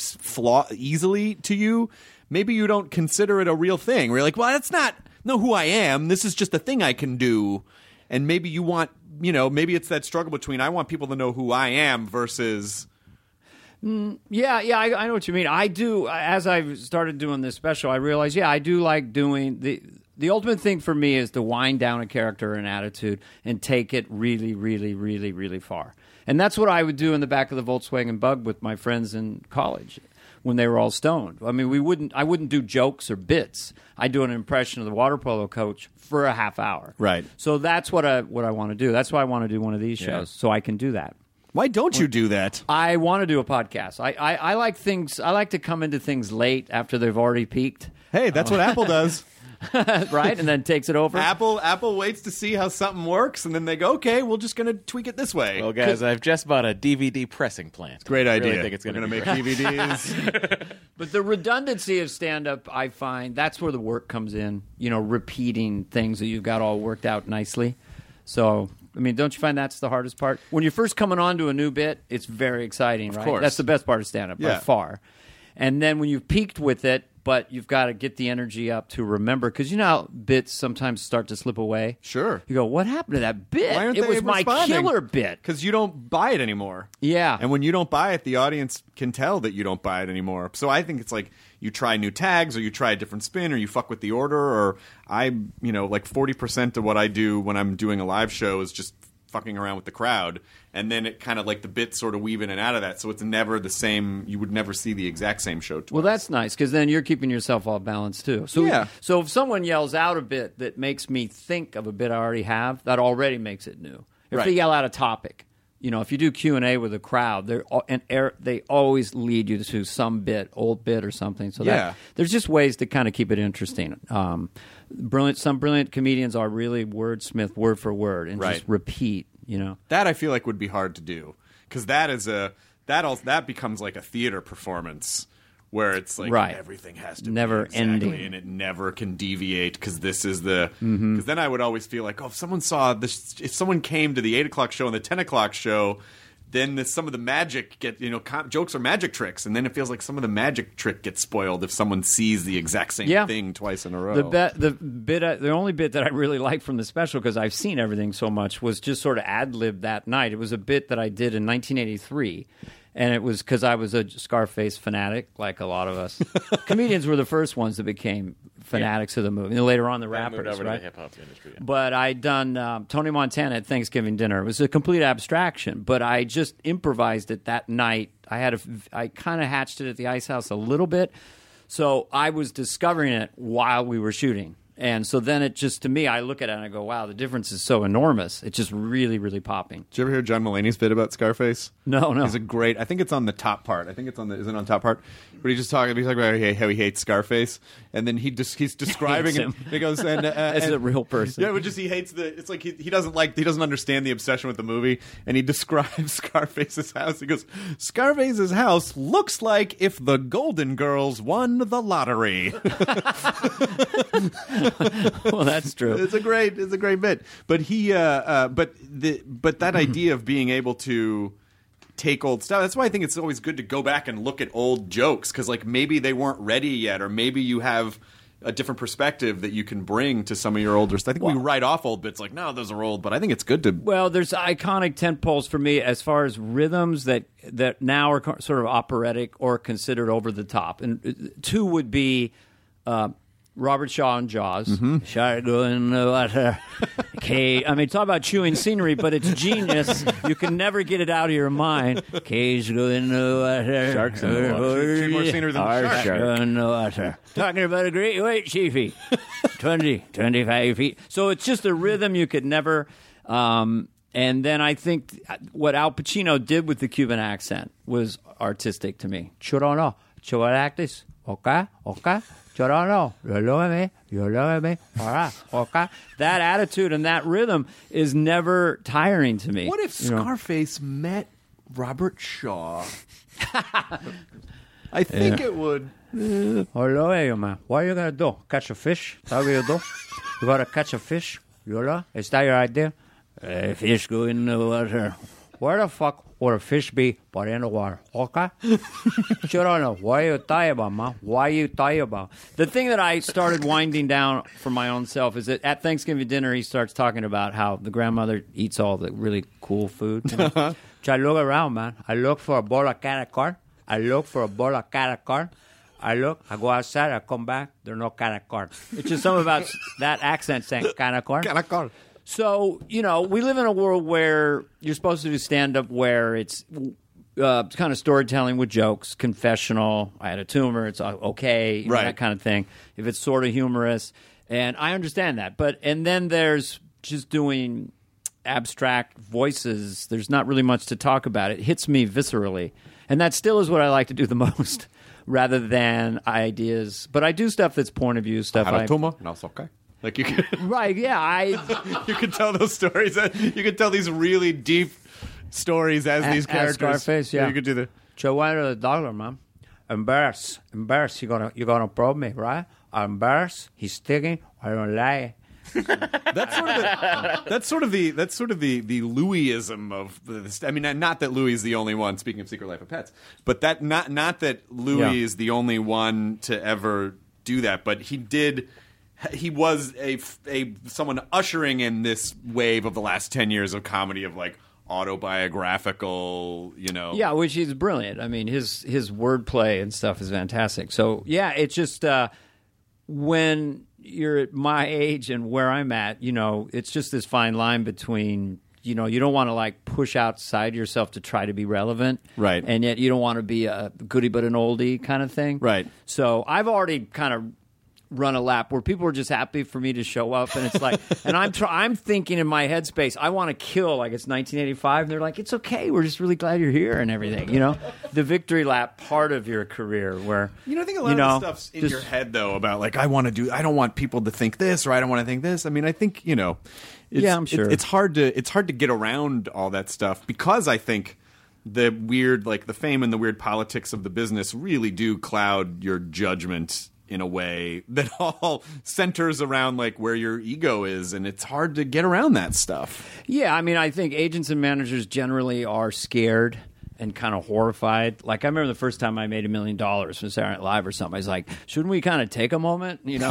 easily to you. Maybe you don't consider it a real thing. Where you're like, well, that's not who I am. This is just a thing I can do. And maybe you want, maybe it's that struggle between I want people to know who I am versus. I know what you mean. I do. As I've started doing this special, I realize, I do like doing the ultimate thing for me is to wind down a character and attitude and take it really, really, really, really far. And that's what I would do in the back of the Volkswagen Bug with my friends in college when they were all stoned. I mean, I wouldn't do jokes or bits. I'd do an impression of the water polo coach for a half hour. Right. So that's what I want to do. That's why I want to do one of these shows, so I can do that. Why don't you do that? I want to do a podcast. I like things. I like to come into things late after they've already peaked. Hey, that's what Apple does. Right, and then takes it over. Apple waits to see how something works, and then they go, okay, we're just going to tweak it this way. Well, guys, I've just bought a DVD pressing plant. Great idea. I really think it's going to make DVDs. But the redundancy of stand-up, I find, that's where the work comes in. Repeating things that you've got all worked out nicely. So, I mean, don't you find that's the hardest part? When you're first coming on to a new bit, it's very exciting, right? Of course. That's the best part of stand-up by far. And then when you've peaked with it, but you've got to get the energy up to remember, because you know how bits sometimes start to slip away. Sure. You go, what happened to that bit? Why aren't It they was my responding? killer bit. Because you don't buy it anymore. Yeah. And when you don't buy it, the audience can tell that you don't buy it anymore. So I think it's like you try new tags, or you try a different spin, or you fuck with the order, or like 40% of what I do when I'm doing a live show is just fucking around with the crowd, and then it kind of like the bits sort of weave in and out of that, so it's never the same. You would never see the exact same show twice. Well, that's nice, because then you're keeping yourself all balanced too. So, yeah. So if someone yells out a bit that makes me think of a bit I already have, that already makes it new. If Right. they yell out a topic, if you do Q&A with a crowd, they always lead you to some old bit or something. So Yeah. there's just ways to kind of keep it interesting. Some brilliant comedians are really wordsmith word for word and Right. just repeat. That I feel like would be hard to do, because that becomes like a theater performance where it's like Right. everything has to Never be exactly, ending. and it never can deviate, because this is because then I would always feel like, if someone saw this, if someone came to the 8 o'clock show and the 10 o'clock show, then some of the magic jokes are magic tricks, and then it feels like some of the magic trick gets spoiled if someone sees the exact same thing twice in a row. The only bit that I really liked from the special, because I've seen everything so much, was just sort of ad-lib that night. It was a bit that I did in 1983. And it was because I was a Scarface fanatic, like a lot of us. Comedians were the first ones that became fanatics of the movie. And later on, the rappers, moved over right? to the hip-hop industry. Yeah. But I'd done Tony Montana at Thanksgiving dinner. It was a complete abstraction, but I just improvised it that night. I kind of hatched it at the Ice House a little bit, so I was discovering it while we were shooting. And so then it just, to me, I look at it and I go, wow, the difference is so enormous. It's just really, really popping. Did you ever hear John Mulaney's bit about Scarface? No. He's a great. I think it's on the top part. I think it's is it on top part? But he's talking about how he hates Scarface, and then he's describing him. He goes, and As a real person. Yeah, but just he hates it's like he doesn't understand the obsession with the movie, and he describes Scarface's house. He goes, Scarface's house looks like if the Golden Girls won the lottery. Well, that's true. It's a great bit. But but that idea of being able to take old stuff, that's why I think it's always good to go back and look at old jokes, because like maybe they weren't ready yet, or maybe you have a different perspective that you can bring to some of your older stuff. I think we write off old bits like, no, those are old, but I think it's good to... Well, there's iconic tentpoles for me as far as rhythms that now are sort of operatic or considered over the top. And two would be Robert Shaw and Jaws. Shark go in the water. Cage. I mean, talk about chewing scenery, but it's genius. You can never get it out of your mind. Cage go in the water. Sharks in the water. Chew more scenery than the shark. Go in the water. Talking about a great white chiefy. 25 feet. So it's just a rhythm you could never... and then I think what Al Pacino did with the Cuban accent was artistic to me. Chorono. Choractis. Okay. Chorono. You love me. All right. Okay. That attitude and that rhythm is never tiring to me. What if Scarface met Robert Shaw? I think it would. Hello, man. What are you going to do? Catch a fish? That's what you do? You got to catch a fish? Is that your idea? Fish go in the water. Where the fuck would a fish be but in the water? Okay? Sure, I don't know. What are you talking about, man? Why are you talking about? The thing that I started winding down for my own self is that at Thanksgiving dinner, he starts talking about how the grandmother eats all the really cool food. So I look around, man. I look for a bowl of catacar. I look, I go outside, I come back, there's no catacar. It's just something about that accent saying catacar. Catacar. So, we live in a world where you're supposed to do stand-up where it's kind of storytelling with jokes, confessional, I had a tumor, it's okay, right. That kind of thing. If it's sort of humorous, and I understand that. And then there's just doing abstract voices. There's not really much to talk about. It hits me viscerally. And that still is what I like to do the most, rather than ideas. But I do stuff that's point of view stuff. I had a tumor, no, it's okay. Like you can, right? Yeah, you can tell those stories. You can tell these really deep stories as these characters. Scarface, yeah. You could do the. So why to the doctor, man? Embarrassed. You're gonna probe me, right? I'm embarrassed. He's sticking. I don't lie. That's sort of the Louisism of this. I mean, not that Louis is the only one. Speaking of Secret Life of Pets, but that not that Louis is the only one to ever do that, but he did. He was a someone ushering in this wave of the last 10 years of comedy of like autobiographical, Yeah, which is brilliant. I mean, his wordplay and stuff is fantastic. So, yeah, it's just when you're at my age and where I'm at, it's just this fine line between, you don't want to like push outside yourself to try to be relevant. Right. And yet you don't want to be a goodie but an oldie kind of thing. Right. So I've already kind of run a lap where people are just happy for me to show up, and it's like, and I'm thinking in my headspace, I want to kill like it's 1985, and they're like, it's okay, we're just really glad you're here and everything, the victory lap part of your career where I think a lot of the stuff's in your head though about like I don't want people to think this or I don't want to think this. I mean, I think I'm sure it's hard to get around all that stuff because I think the weird like the fame and the weird politics of the business really do cloud your judgment in a way that all centers around like where your ego is, and it's hard to get around that stuff. Yeah, I mean, I think agents and managers generally are scared and kind of horrified. Like I remember the first time I made $1 million from Saturday Night Live or something. I was like, shouldn't we kind of take a moment, And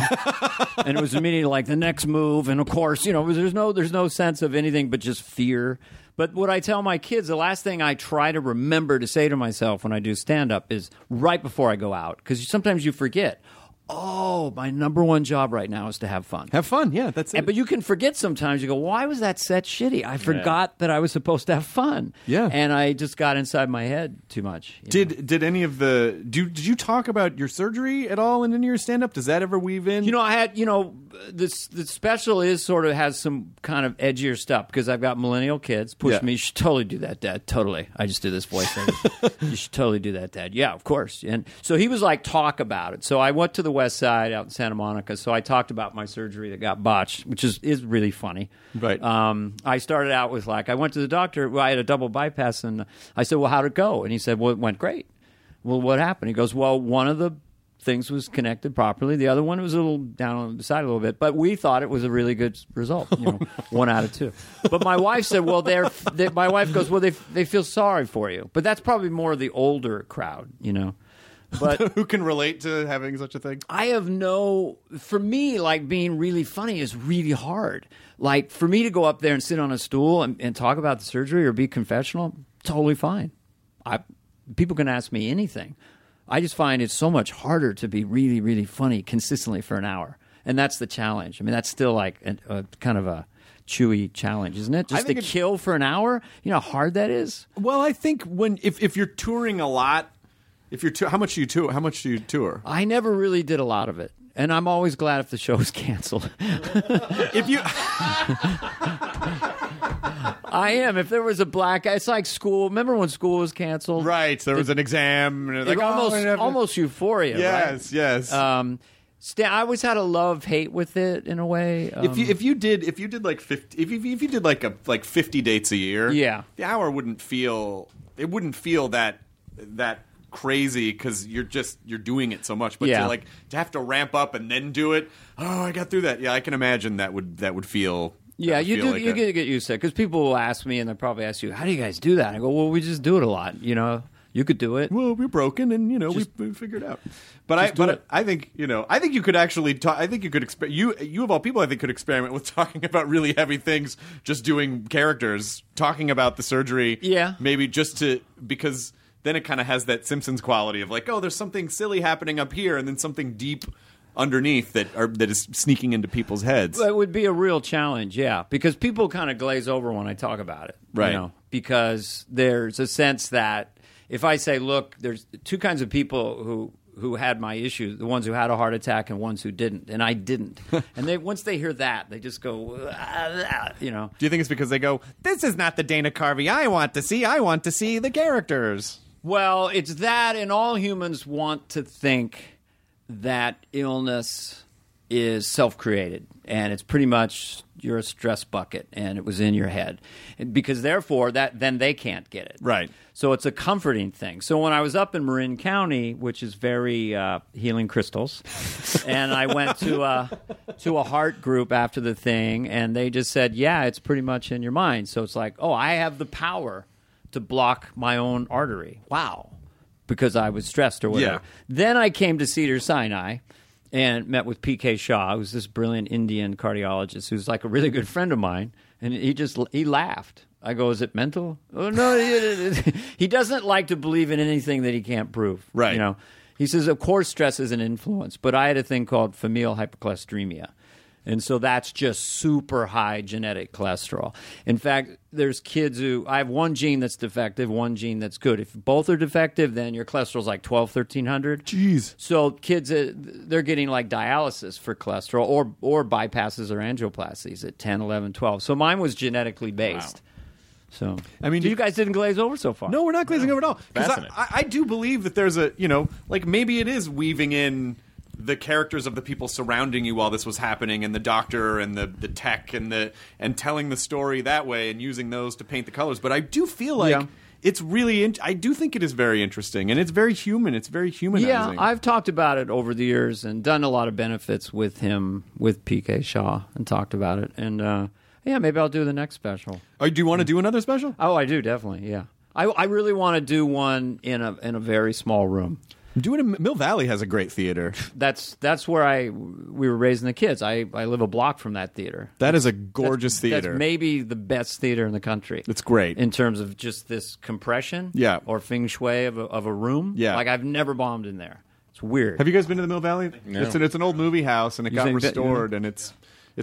it was immediately like the next move, and of course, there's no sense of anything but just fear. But what I tell my kids, the last thing I try to remember to say to myself when I do stand-up is right before I go out, because sometimes you forget. Oh, my number one job right now is to have fun. Have fun, yeah, that's it. But you can forget sometimes. You go, why was that set shitty? I forgot that I was supposed to have fun. Yeah. And I just got inside my head too much. Did any of the... Did you talk about your surgery at all in any of your stand-up? Does that ever weave in? I had, the special has some kind of edgier stuff because I've got millennial kids. Push me. You should totally do that, Dad. Totally. I just do this voice thing. You should totally do that, Dad. Yeah, of course. And so he was like, talk about it. So I went to the West Side out in Santa Monica. So I talked about my surgery that got botched, which is really funny. Right. I started out with I went to the doctor. Well, I had a double bypass, and I said, well, how'd it go? And he said, well, it went great. Well, what happened? He goes, well, one of the things was connected properly. The other one was a little down on the side a little bit, but we thought it was a really good result. 1 out of 2. But my wife said, well, my wife goes, well, they feel sorry for you. But that's probably more the older crowd, But who can relate to having such a thing? For me, like being really funny is really hard. Like for me to go up there and sit on a stool and talk about the surgery or be confessional, totally fine. People can ask me anything. I just find it so much harder to be really, really funny consistently for an hour. And that's the challenge. I mean, that's still like a kind of a chewy challenge, isn't it? Just to kill for an hour? You know how hard that is? Well, I think if you're touring a lot, how much do you tour? I never really did a lot of it. And I'm always glad if the show is canceled. I am. If there was a it's like school. Remember when school was canceled? Right. There was an exam. And like, almost euphoria. Yes, right? yes. I always had a love-hate with it in a way. If you did like 50, if you did like 50 dates a year, yeah, the hour wouldn't feel that crazy because you're doing it so much. But to have to ramp up and then do it. Oh, I got through that. Yeah, I can imagine that would feel. Yeah, you get used to it because people will ask me and they'll probably ask you, "How do you guys do that?" I go, "Well, we just do it a lot. You could do it. Well, we're broken, and we figured it out. But I think you could actually talk. I think you could you of all people, I think could experiment with talking about really heavy things, just doing characters, talking about the surgery. Yeah, maybe because then it kind of has that Simpsons quality of like, oh, there's something silly happening up here, and then something deep underneath that is sneaking into people's heads. It would be a real challenge, yeah, because people kind of glaze over when I talk about it, right? Because there's a sense that if I say, look, there's two kinds of people who had my issue, the ones who had a heart attack and ones who didn't, and I didn't. And once they hear that, they just go, Do you think it's because they go, this is not the Dana Carvey I want to see. I want to see the characters. Well, it's that, and all humans want to think that illness is self-created, and it's pretty much you're a stress bucket, and it was in your head, and because therefore then they can't get it. Right. So it's a comforting thing. So when I was up in Marin County, which is very healing crystals, and I went to a heart group after the thing, and they just said, yeah, it's pretty much in your mind. So it's like, oh, I have the power to block my own artery. Wow. Because I was stressed or whatever. Yeah. Then I came to Cedars-Sinai and met with P.K. Shaw, who's this brilliant Indian cardiologist who's like a really good friend of mine, and he laughed. I go, is it mental? Oh, no. He doesn't like to believe in anything that he can't prove. Right. You know, he says, of course, stress is an influence, but I had a thing called familial hypercholesteremia. And so that's just super high genetic cholesterol. In fact, there's kids who, I have one gene that's defective, one gene that's good. If both are defective, then your cholesterol's like 1,200, 1,300. Jeez. So kids, they're getting like dialysis for cholesterol or bypasses or angioplasties at 10, 11, 12. So mine was genetically based. Wow. So, I mean, so you guys didn't glaze over so far. No, we're not glazing over at all. Because Fascinating. I do believe that there's a, like maybe it is weaving in the characters of the people surrounding you while this was happening, and the doctor and the tech and telling the story that way and using those to paint the colors. But I do feel like it's really, I do think it is very interesting, and it's very human. It's very humanizing. Yeah, I've talked about it over the years and done a lot of benefits with him, with P.K. Shaw, and talked about it. And yeah, maybe I'll do the next special. Oh, do you want to do another special? Oh, I do, definitely, yeah. I really want to do one in a very small room. Mill Valley has a great theater. That's where we were raising the kids. I live a block from that theater. That is a gorgeous theater. That's maybe the best theater in the country. It's great. In terms of just this compression or feng shui of a room. Yeah. Like I've never bombed in there. It's weird. Have you guys been to the Mill Valley? No. It's an old movie house, and it got restored, and it's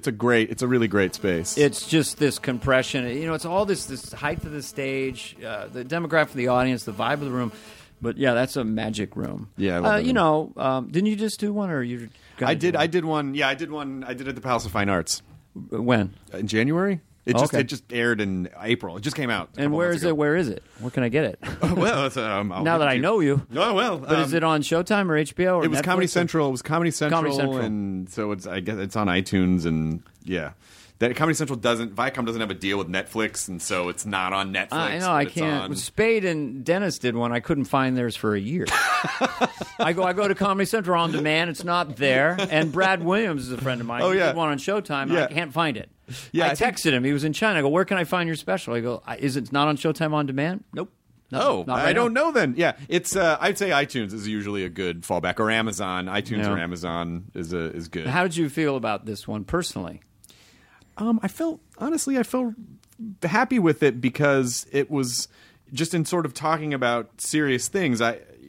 a really great space. It's just this compression. It's all this height of the stage, the demographic of the audience, the vibe of the room. But yeah, that's a magic room. Yeah, I love that didn't you just do one, or you? I did one. Yeah, I did one. I did it at the Palace of Fine Arts. When? In January. It Okay. just aired in April. It just came out. And where is it? Where is it? Where can I get it? Well, it's, now that I know you. Oh well. But is it on Showtime or HBO or It was Netflix Comedy or- Central. It was Comedy Central, and so I guess it's on iTunes, and yeah. That Comedy Central Viacom doesn't have a deal with Netflix, and so it's not on Netflix. I know, I can't. When Spade and Dennis did one, I couldn't find theirs for a year. I go to Comedy Central on demand, it's not there. And Brad Williams is a friend of mine. Oh, He yeah. did one on Showtime, Yeah. I can't find it. Yeah, I texted him. He was in China. I go, where can I find your special? I go, is it not on Showtime on demand? Nope. Oh, Not I right don't now. know then. Yeah, it's. I'd say iTunes is usually a good fallback, or Amazon. iTunes or Amazon is good. How did you feel about this one personally? I felt happy with it because it was just in sort of talking about serious things.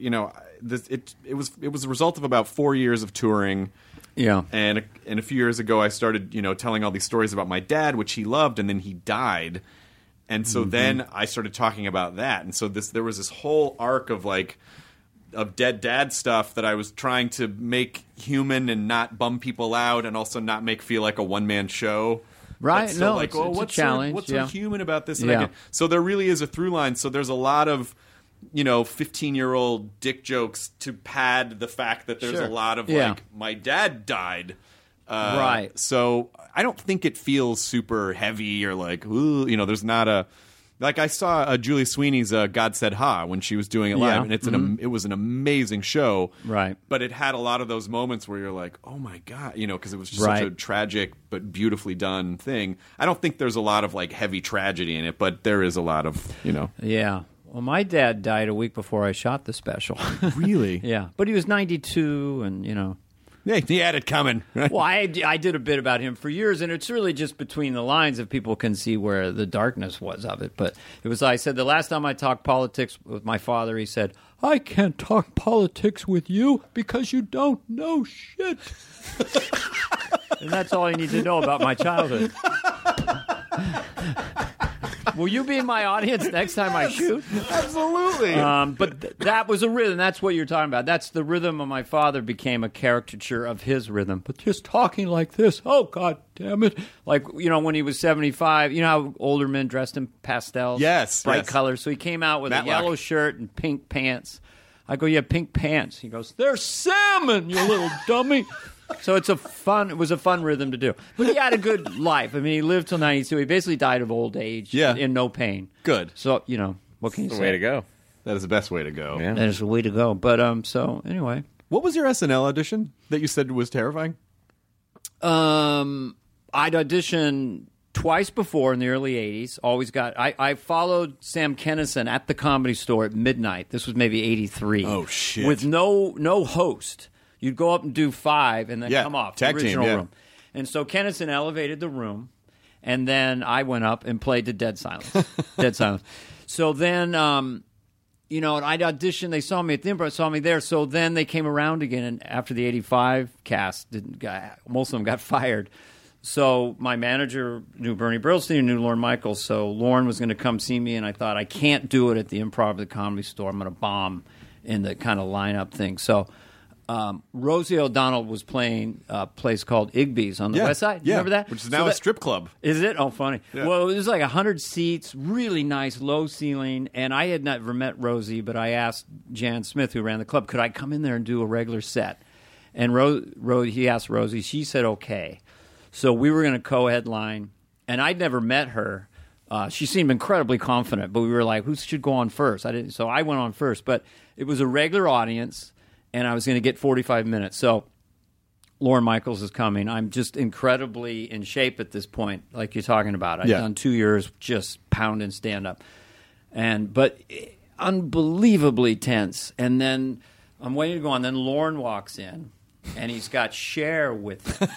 It was a result of about 4 years of touring. Yeah. And a few years ago, I started, telling all these stories about my dad, which he loved, and then he died. And so then I started talking about that. And so there was this whole arc of of dead dad stuff that I was trying to make human and not bum people out, and also not make feel like a one-man show. Right, But still no, like, it's oh, a what's challenge, what's yeah. so human about this? And Yeah. so there really is a through line. So there's a lot of 15-year-old dick jokes to pad the fact that there's Sure. a lot of Yeah. my dad died. Right. So I don't think it feels super heavy or ooh, there's not a. I saw Julie Sweeney's God Said Ha when she was doing it live, Yeah. and it was an amazing show. Right. But it had a lot of those moments where you're like, oh my God, because it was just such a Right. tragic but beautifully done thing. I don't think there's a lot of heavy tragedy in it, but there is a lot of, Yeah. Well, my dad died a week before I shot the special. Really? Yeah. But he was 92 and, Hey, he had it coming. Right? Well, I did a bit about him for years, and it's really just between the lines if people can see where the darkness was of it. But I said the last time I talked politics with my father, he said, I can't talk politics with you because you don't know shit. And that's all you need to know about my childhood. Will you be in my audience next time I shoot? Absolutely. But that was a rhythm. That's what you're talking about. That's the rhythm of my father became a caricature of his rhythm. But just talking like this, oh, God damn it. When he was 75, you know how older men dressed in pastels? Yes, Bright yes. colors. So he came out with Matlock. a yellow shirt and pink pants. I go, yeah, pink pants. He goes, they're salmon, you little dummy. So it was a fun rhythm to do. But he had a good life. I mean, he lived till 92. He basically died of old age in no pain. Good. So, what can you say? The way to go. That is the best way to go. Yeah. That is the way to go. But, so, anyway. What was your SNL audition that you said was terrifying? I'd auditioned twice before in the early 80s. I followed Sam Kinison at the Comedy Store at midnight. This was maybe 83. Oh, shit. With no host. You'd go up and do 5 and then come off. Tag the original team, room. And so Kinison elevated the room, and then I went up and played to Dead Silence. Dead Silence. So then, and I'd auditioned. They saw me at the Improv, saw me there. So then they came around again, and after the 85 cast, most of them got fired. So my manager knew Bernie Brillstein, knew Lorne Michaels. So Lorne was going to come see me, and I thought, I can't do it at the Improv of the Comedy Store. I'm going to bomb in the kind of lineup thing. So Rosie O'Donnell was playing a place called Igby's on the West Side. You remember that? Which is now a strip club. Is it? Oh, funny. Yeah. Well, it was like 100 seats, really nice, low ceiling. And I had never met Rosie, but I asked Jan Smith, who ran the club, could I come in there and do a regular set? And he asked Rosie. She said okay. So we were going to co-headline. And I'd never met her. She seemed incredibly confident, but we were like, who should go on first? So I went on first. But it was a regular audience. And I was going to get 45 minutes. So Lorne Michaels is coming. I'm just incredibly in shape at this point, like you're talking about. I've done 2 years just pounding stand-up. But unbelievably tense. And then I'm waiting to go on. Then Lorne walks in, and he's got Cher with him.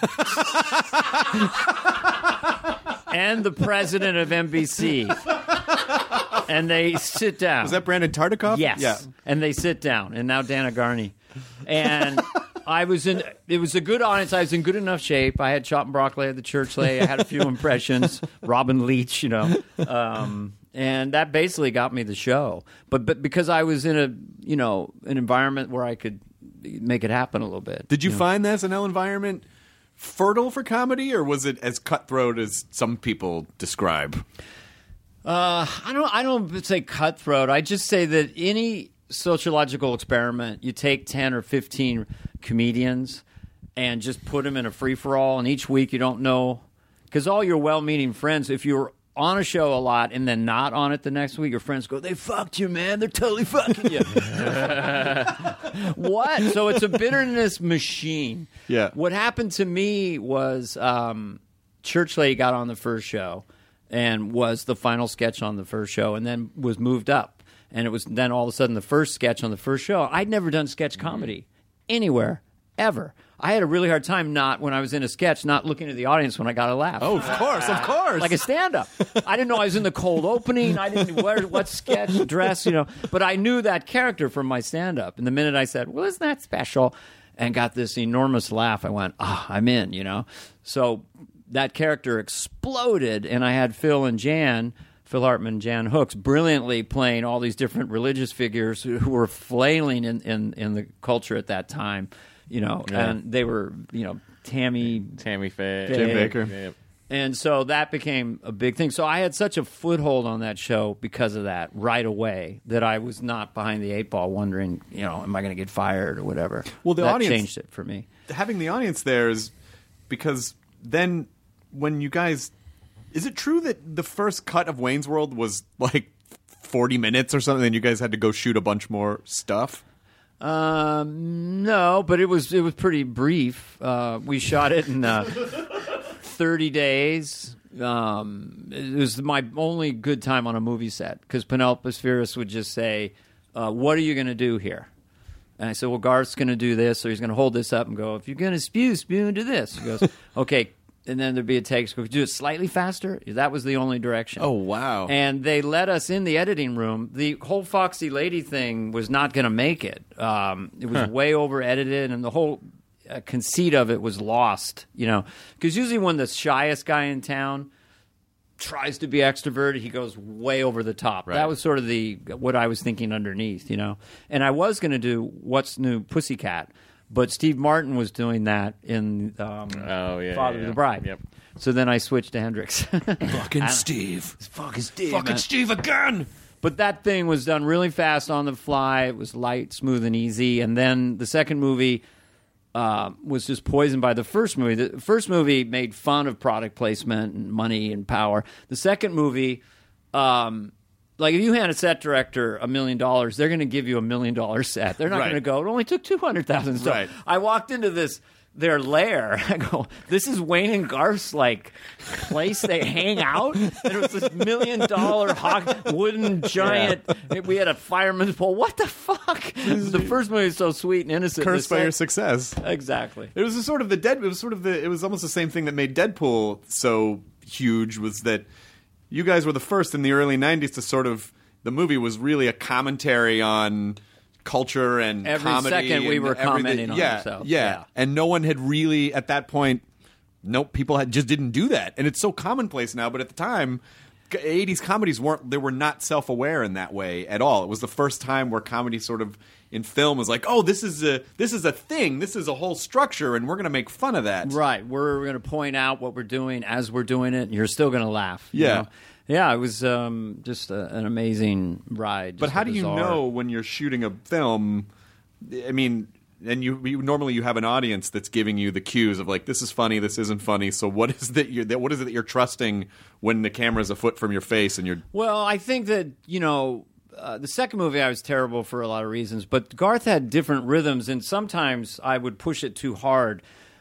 And the president of NBC. And they sit down. Was that Brandon Tartikoff? Yes. Yeah. And they sit down. And now Dana Garney. And it was a good audience. I was in good enough shape. I had chopped broccoli at the church lay. I had a few impressions. Robin Leach, and that basically got me the show. But because I was in an environment where I could make it happen a little bit. Did you find the SNL environment fertile for comedy, or was it as cutthroat as some people describe? I don't say cutthroat. I just say that any sociological experiment, you take 10 or 15 comedians and just put them in a free-for-all, and each week you don't know. Because all your well-meaning friends, if you're on a show a lot and then not on it the next week, your friends go, they fucked you, man. They're totally fucking you. What? So it's a bitterness machine. Yeah. What happened to me was Church Lady got on the first show and was the final sketch on the first show, and then was moved up. And it was then all of a sudden the first sketch on the first show. I'd never done sketch comedy anywhere, ever. I had a really hard time when I was in a sketch, not looking at the audience when I got a laugh. Oh, of course. Like a stand-up. I didn't know I was in the cold opening. I didn't wear what sketch dress, But I knew that character from my stand-up. And the minute I said, well, isn't that special? And got this enormous laugh, I went, I'm in, So that character exploded, and I had Phil Hartman, Jan Hooks, brilliantly playing all these different religious figures who were flailing in the culture at that time, and they were, Tammy Faye, Jim Baker. Yeah. And so that became a big thing. So I had such a foothold on that show because of that right away that I was not behind the 8 ball wondering, am I going to get fired or whatever. Well, the that audience changed it for me. Having the audience there is because then when you guys... Is it true that the first cut of Wayne's World was like 40 minutes or something, and you guys had to go shoot a bunch more stuff? No, but it was pretty brief. We shot it in 30 days. It was my only good time on a movie set because Penelope Spheris would just say, what are you going to do here? And I said, well, Garth's going to do this, so he's going to hold this up and go, if you're going to spew into this. He goes, okay. And then there'd be a take. So could you do it slightly faster? That was the only direction. Oh, wow. And they let us in the editing room. The whole Foxy Lady thing was not going to make it. It was way over-edited, and the whole conceit of it was lost. Because usually when the shyest guy in town tries to be extroverted, he goes way over the top. Right. That was sort of what I was thinking underneath, And I was going to do What's New Pussycat, but Steve Martin was doing that in Father of the Bride. Yep. So then I switched to Hendrix. Fucking Steve. Fucking Steve. Fucking man. Steve again. But that thing was done really fast on the fly. It was light, smooth, and easy. And then the second movie, was just poisoned by the first movie. The first movie made fun of product placement and money and power. The second movie, like if you hand a set director $1 million, they're going to give you $1 million set. They're not going to go, it only took $200,000. So I walked into their lair. I go, this is Wayne and Garth's like place they hang out. And it was this $1 million wooden giant. We had a fireman's pole. What the fuck? The first movie was so sweet and innocent. Cursed by your success. Exactly. It was sort of it was almost the same thing that made Deadpool so huge, was that you guys were the first in the early 90s to sort of, the movie was really a commentary on culture and every comedy. Second we were commenting on ourselves. Yeah. And no one had really, at that point, people just didn't do that. And it's so commonplace now, but at the time, 80s comedies were not self-aware in that way at all. It was the first time where comedy sort of in film was like, oh, this is a thing, this is a whole structure, and we're going to make fun of that. Right. We're going to point out what we're doing as we're doing it, and you're still going to laugh. Yeah. You know? Yeah, it was just an amazing ride. But how do you know when you're shooting a film? I mean, and you normally you have an audience that's giving you the cues of like, this is funny, this isn't funny. So what is it that you're trusting when the camera's a foot from your face and you're? Well, I think that the second movie I was terrible for a lot of reasons, but Garth had different rhythms, and sometimes I would push it too hard.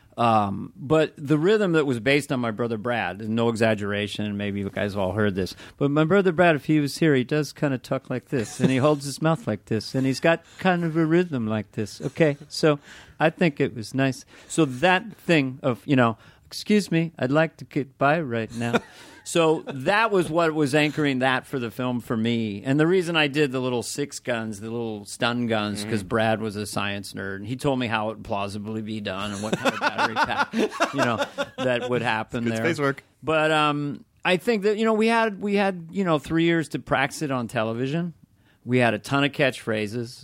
But the rhythm that was based on My Brother Brad, no exaggeration, maybe you guys have all heard this, but My Brother Brad, if he was here, he does kind of talk like this, and he holds his mouth like this, and he's got kind of a rhythm like this. Okay, so I think it was nice. So that thing of, excuse me, I'd like to get by right now. So that was what was anchoring that for the film for me. And the reason I did the little 6 guns, the little stun guns, because Brad was a science nerd. And he told me how it would plausibly be done and what kind of battery pack, that would happen there. Space work. But I think that, we had 3 years to practice it on television. We had a ton of catchphrases,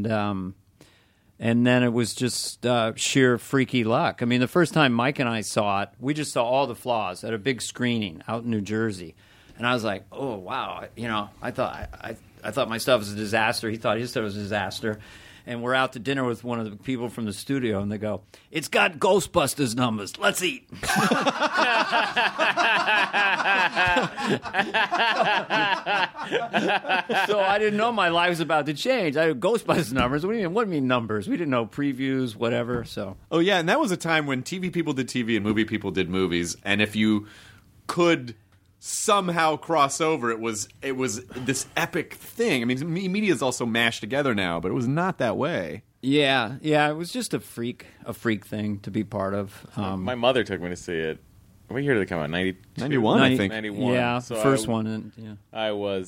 and then it was just sheer freaky luck. I mean, the first time Mike and I saw it, we just saw all the flaws at a big screening out in New Jersey. And I was like, oh, wow. I thought my stuff was a disaster. He thought his stuff was a disaster. And we're out to dinner with one of the people from the studio, and they go, it's got Ghostbusters numbers. Let's eat. So I didn't know my life was about to change. I had Ghostbusters numbers. What do you mean? What do you mean numbers? We didn't know previews, whatever. So. Oh, yeah, and that was a time when TV people did TV and movie people did movies. And if you could somehow cross over, it was this epic thing. I mean, media is also mashed together now, but it was not that way. Yeah, it was just a freak thing to be part of. My mother took me to see it. What year did it come out? 91, I think. 91. Yeah, so first one. I was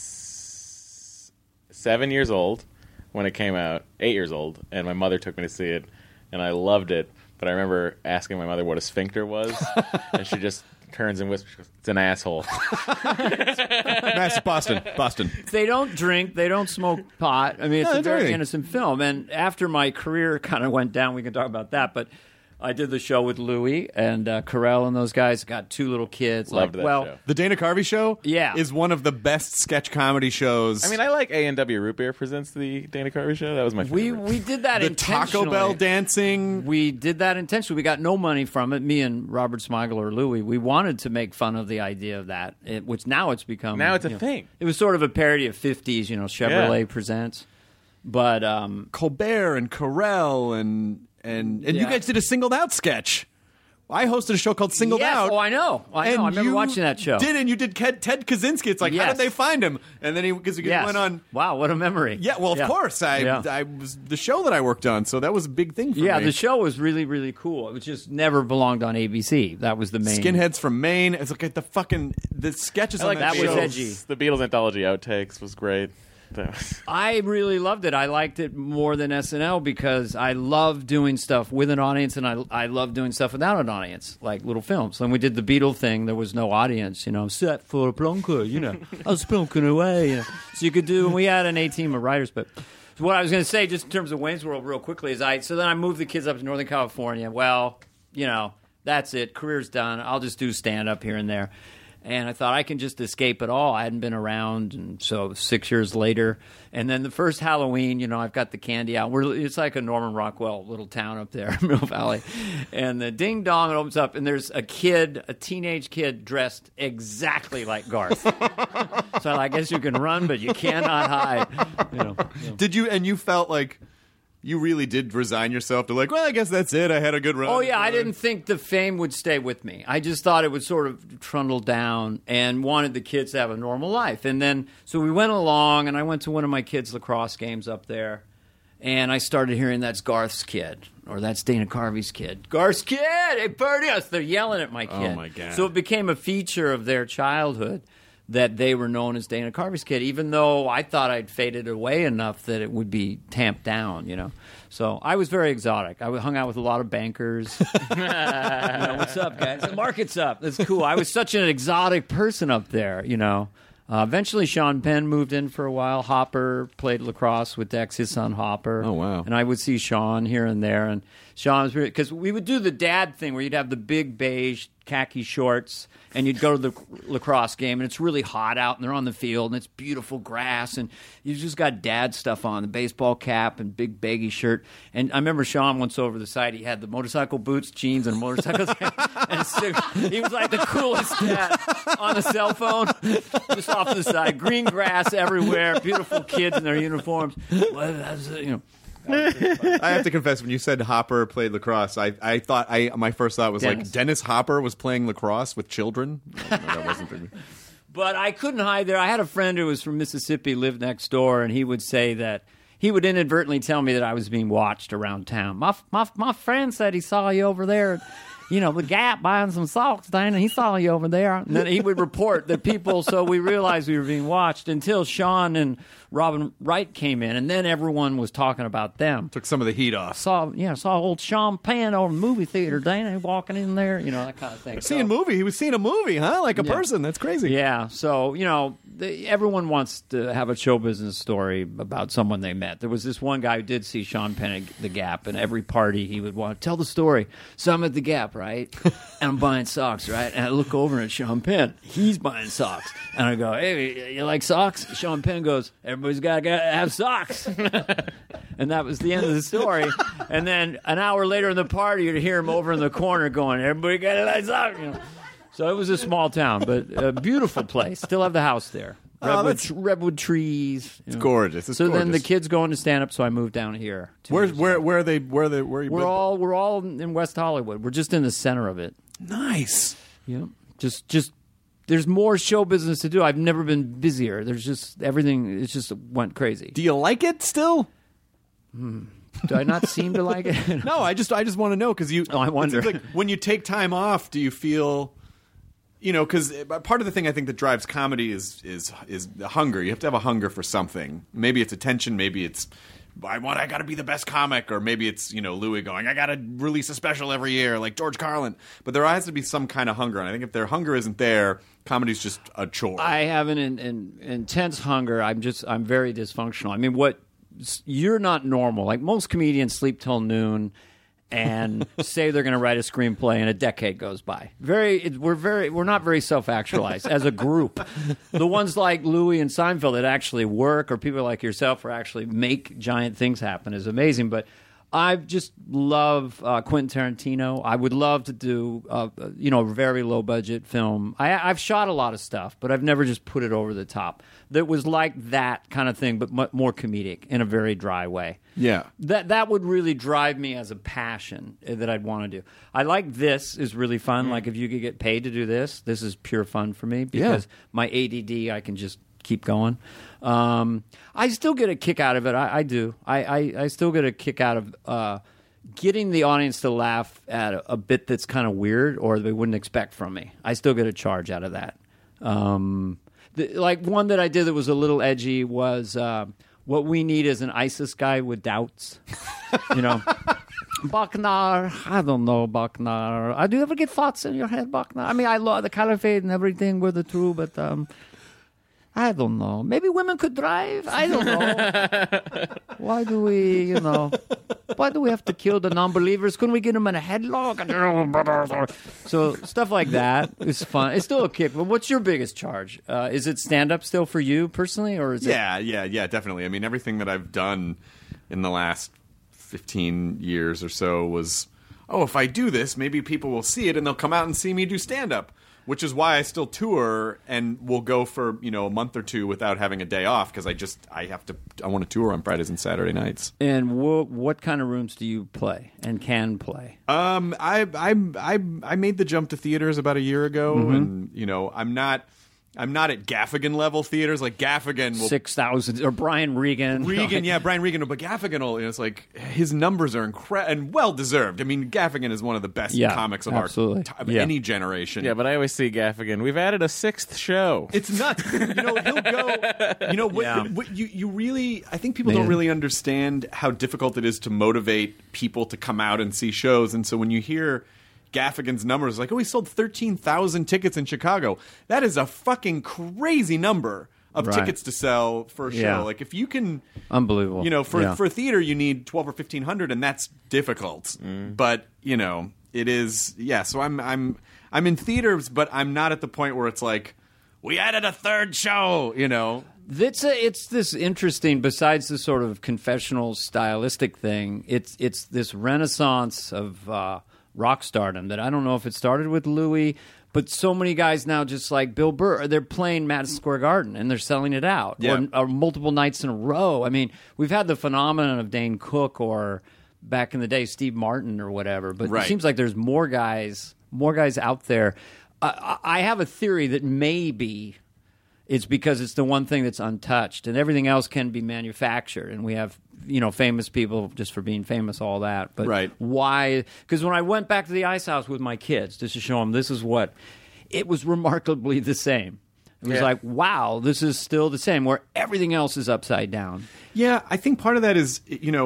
7 years old when it came out, 8 years old, and my mother took me to see it, and I loved it. But I remember asking my mother what a sphincter was, and she just turns and whispers, it's an asshole. That's Boston. They don't drink. They don't smoke pot. I mean, it's a very innocent film. And after my career kind of went down, we can talk about that, but I did the show with Louis and Carell and those guys. Got 2 little kids. Loved that show. The Dana Carvey Show is one of the best sketch comedy shows. I mean, I like A&W Root Beer presents the Dana Carvey Show. That was my favorite. We did that intentionally. Taco Bell dancing. We did that intentionally. We got no money from it. Me and Robert Smigel or Louis. We wanted to make fun of the idea of that, which now it's become. Now it's a thing. It was sort of a parody of 50s, Chevrolet presents. But Colbert and Carell and you guys did a Singled Out sketch. I hosted a show called Singled Out. Oh, I know. I remember watching that show. You did Ted Kaczynski. It's like, how did they find him? And then he went on. Wow, what a memory. Yeah, well, of course. I was the show that I worked on, so that was a big thing for me. Yeah, the show was really, really cool. It just never belonged on ABC. That was the main. Skinheads from Maine. It's like the sketches on that show. Was edgy. The Beatles anthology outtakes was great. I really loved it. I liked it more than SNL because I love doing stuff with an audience, and I love doing stuff without an audience, like little films. When we did the Beatle thing, there was no audience. Set for a plonker, I was plonking away. So you could do, and we had an A-team of writers. But what I was going to say, just in terms of Wayne's World, real quickly, is so then I moved the kids up to Northern California. Well, that's it. Career's done. I'll just do stand-up here and there. And I thought I can just escape it all. I hadn't been around, and so 6 years later. And then the first Halloween, I've got the candy out. It's like a Norman Rockwell little town up there, Mill Valley. And the ding dong opens up, and there's a teenage kid dressed exactly like Garth. So I guess you can run, but you cannot hide. Did you? And you felt like you really did resign yourself to well, I guess that's it. I had a good run. Oh, yeah. I didn't think the fame would stay with me. I just thought it would sort of trundle down and wanted the kids to have a normal life. And then, so we went along, and I went to one of my kids' lacrosse games up there, and I started hearing that's Garth's kid, or that's Dana Carvey's kid. Garth's kid! Hey, Bernie! They're yelling at my kid. Oh, my God. So it became a feature of their childhood that they were known as Dana Carvey's kid, even though I thought I'd faded away enough that it would be tamped down, So I was very exotic. I hung out with a lot of bankers. What's up, guys? The market's up. That's cool. I was such an exotic person up there, Eventually, Sean Penn moved in for a while. Hopper played lacrosse with Dex, his son Hopper. Oh, wow. And I would see Sean here and there. And Sean was really, because we would do the dad thing where you'd have the big beige khaki shorts, and you'd go to the lacrosse game, and it's really hot out, and they're on the field, and it's beautiful grass, and you just got dad stuff on, the baseball cap and big baggy shirt. And I remember Sean once over the side, he had the motorcycle boots, jeans, and a motorcycle and he was like the coolest dad on a cell phone, just off to the side, green grass everywhere, beautiful kids in their uniforms. I have to confess, when you said Hopper played lacrosse, I thought my first thought was Dennis. Dennis Hopper was playing lacrosse with children. No, that wasn't for me. But I couldn't hide there. I had a friend who was from Mississippi, lived next door, and he would say that he would inadvertently tell me that I was being watched around town. My friend said he saw you over there. The Gap buying some socks, Dana. He saw you over there. And then he would report that people, so we realized we were being watched until Sean and Robin Wright came in, and then everyone was talking about them. Took some of the heat off. Saw old Sean Penn over in the movie theater, Dana, walking in there, that kind of thing. He was seeing a movie, huh? Like a person. That's crazy. Yeah. So, everyone wants to have a show business story about someone they met. There was this one guy who did see Sean Penn at the Gap, and every party he would want to tell the story. So I'm at the Gap, right? And I'm buying socks, right? And I look over at Sean Penn. He's buying socks. And I go, hey, you like socks? Sean Penn goes, everybody's got to have socks. And that was the end of the story. And then an hour later in the party, you'd hear him over in the corner going, everybody got to like socks. So it was a small town, but a beautiful place. Still have the house there. Redwood trees. It's gorgeous. It's so gorgeous. Then the kids go into stand up, so I moved down here. Where are they? Where are you? We're all in West Hollywood. We're just in the center of it. Nice. Yeah. Just there's more show business to do. I've never been busier. There's just everything. It just went crazy. Do you like it still? Do I not seem to like it? No, I just want to know because you. Oh, I wonder. Like, when you take time off, do you feel? Because part of the thing I think that drives comedy is the hunger. You have to have a hunger for something. Maybe it's attention. Maybe it's I got to be the best comic, or maybe it's Louis going, I got to release a special every year like George Carlin. But there has to be some kind of hunger, and I think if their hunger isn't there, comedy's just a chore. I have an intense hunger. I'm very dysfunctional. I mean, you're not normal. Like most comedians sleep till noon and say they're going to write a screenplay, and a decade goes by. We're not very self-actualized as a group. The ones like Louis and Seinfeld that actually work, or people like yourself who actually make giant things happen, is amazing. But I just love Quentin Tarantino. I would love to do a very low budget film. I've shot a lot of stuff, but I've never just put it over the top. That was like that kind of thing, but more comedic in a very dry way. Yeah, that would really drive me as a passion that I'd want to do. I like this is really fun. Like if you could get paid to do this is pure fun for me because my ADD, I can just keep going. I still get a kick out of it. I do. I still get a kick out of getting the audience to laugh at a bit that's kind of weird or they wouldn't expect from me. I still get a charge out of that. Like one that I did that was a little edgy was what we need is an ISIS guy with doubts. Baknar, I don't know, Baknar. Do you ever get thoughts in your head, Baknar? I mean, I love the caliphate and everything were the true, but I don't know. Maybe women could drive? I don't know. Why do we, Why do we have to kill the non-believers? Couldn't we get them in a headlock? So stuff like that is fun. It's still a kick. But what's your biggest charge? Is it stand-up still for you personally, or is it? Yeah, definitely. I mean, everything that I've done in the last 15 years or so was, if I do this, maybe people will see it and they'll come out and see me do stand-up. Which is why I still tour and will go for a month or two without having a day off because I want to tour on Fridays and Saturday nights. And what kind of rooms do you play and can play? I made the jump to theaters about a year ago, and I'm not at Gaffigan level theaters. Like Gaffigan will 6,000 or Brian Regan. Brian Regan, but Gaffigan will, it's like his numbers are incredible and well deserved. I mean, Gaffigan is one of the best comics of any generation. Yeah, but I always see Gaffigan. We've added a 6th show. It's nuts. He'll go. You really, I think people don't really understand how difficult it is to motivate people to come out and see shows, and so when you hear Gaffigan's numbers, like, he sold 13,000 tickets in Chicago. That is a fucking crazy number of tickets to sell for a show. Yeah. Like, if you can, unbelievable. For a theater, you need 12 or 1,500, and that's difficult. But it is. Yeah. So I'm in theaters, but I'm not at the point where it's like we added a 3rd show. It's this interesting. Besides the sort of confessional stylistic thing, it's this renaissance of rock stardom that I don't know if it started with Louis, but so many guys now, just like Bill Burr, they're playing Madison Square Garden and they're selling it out, or multiple nights in a row. I mean, we've had the phenomenon of Dane Cook or back in the day Steve Martin or whatever, but it seems like there's more guys out there. I have a theory that maybe it's because it's the one thing that's untouched and everything else can be manufactured, and we have famous people just for being famous, all that. But why? Because when I went back to the Ice House with my kids just to show them this is what, it was remarkably the same. It was like, wow, this is still the same, where everything else is upside down. Yeah, I think part of that is,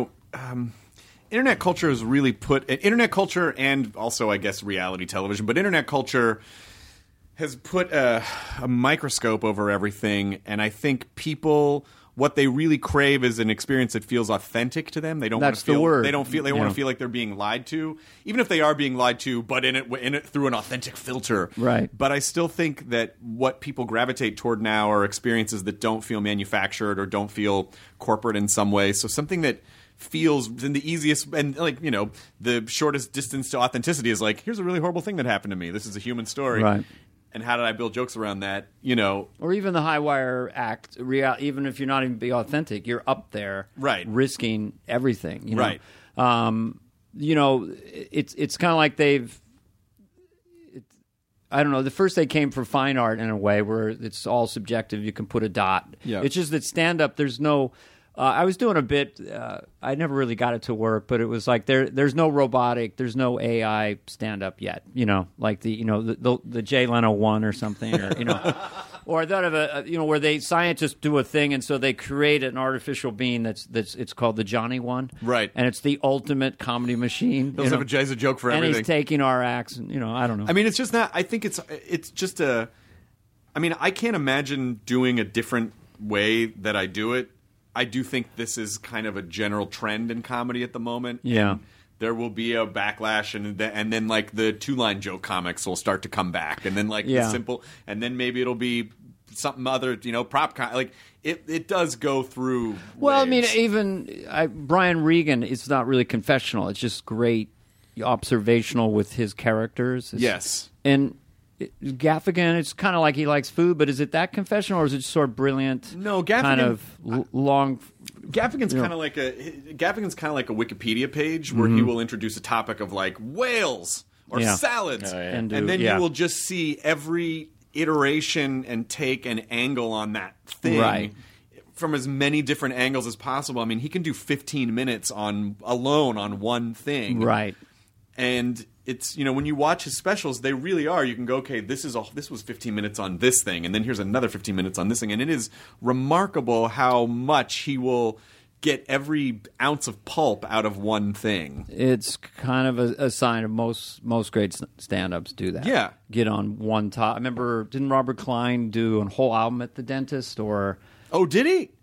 internet culture has really internet culture and also, I guess, reality television, but internet culture has put a microscope over everything, and I think people, what they really crave is an experience that feels authentic to them. They don't want to feel. The word. They don't feel. They want to feel like they're being lied to, even if they are being lied to, but in it through an authentic filter. Right. But I still think that what people gravitate toward now are experiences that don't feel manufactured or don't feel corporate in some way. So something that feels in the easiest and the shortest distance to authenticity is like, here's a really horrible thing that happened to me. This is a human story. Right. And how did I build jokes around that? Or even the high wire act. Even if you're not even being authentic, you're up there, risking everything. Right. It's kind of like I don't know. The first they came for fine art in a way where it's all subjective. You can put a dot. Yeah. It's just that stand up. There's no. I was doing a bit. I never really got it to work, but it was like there's no robotic, there's no AI stand up yet. Like the Jay Leno one or something, or or I thought of where scientists do a thing and so they create an artificial being that's it's called the Johnny one, right? And it's the ultimate comedy machine. He'll have a joke for everything, and he's taking our acts. And, I don't know. I mean, it's just not. I think it's just a. I mean, I can't imagine doing a different way that I do it. I do think this is kind of a general trend in comedy at the moment. Yeah. There will be a backlash, and then like the 2-line joke comics will start to come back, and then the simple, and then maybe it'll be something other, prop like it does go through. Well, waves. I mean, even Brian Regan, it's not really confessional; it's just great observational with his characters. Yes, and Gaffigan, it's kind of like he likes food, but is it that confessional, or is it just sort of brilliant? No, Gaffigan kind of long. Gaffigan's kind of like a Wikipedia page where he will introduce a topic of like whales or salads, and then you will just see every iteration and take an angle on that thing from as many different angles as possible. I mean, he can do 15 minutes alone on one thing, right? And it's, when you watch his specials, they really are. You can go, okay, this was 15 minutes on this thing, and then here's another 15 minutes on this thing. And it is remarkable how much he will get every ounce of pulp out of one thing. It's kind of a sign of most great stand-ups do that. Yeah. Get on one top. I remember, didn't Robert Klein do a whole album at the dentist? Or oh, did he?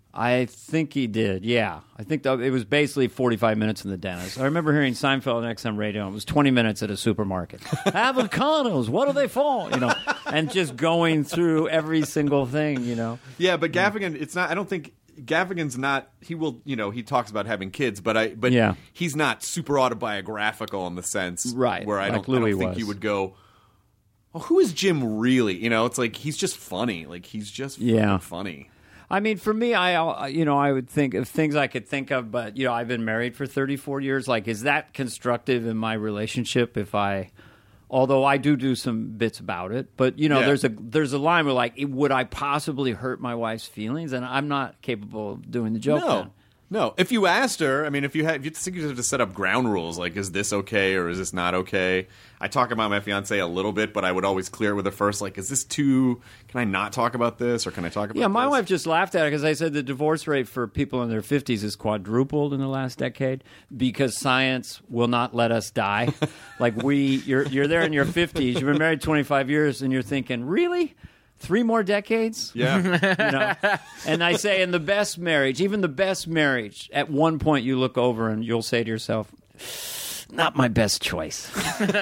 I think he did, yeah. I think it was basically 45 minutes in the dentist. I remember hearing Seinfeld on XM radio, and it was 20 minutes at a supermarket. Avocados, what are they for? And just going through every single thing, Yeah, but Gaffigan, it's not. I don't think Gaffigan's not. He will, he talks about having kids, but he's not super autobiographical in the sense, right? Where I like don't think he would go, "Oh, who is Jim really?" It's like he's just funny. Like he's just funny. I mean, for me, I would think of things I could think of, but I've been married for 34 years. Like, is that constructive in my relationship? Although I do some bits about it, but there's a line where like, would I possibly hurt my wife's feelings? And I'm not capable of doing the joke. No. If you asked her, I mean, if you think you have to set up ground rules, like, is this okay or is this not okay? I talk about my fiance a little bit, but I would always clear it with her first, like, is this too? Can I not talk about this, or can I talk about? Yeah, my this? wife just laughed at it because I said the divorce rate for people in their 50s is quadrupled in the last decade because science will not let us die. Like you're there in your 50s, you've been married 25 years, and you're thinking, really? 3 more decades? Yeah. And I say in the best marriage, even the best marriage, at one point you look over and you'll say to yourself, not my best choice.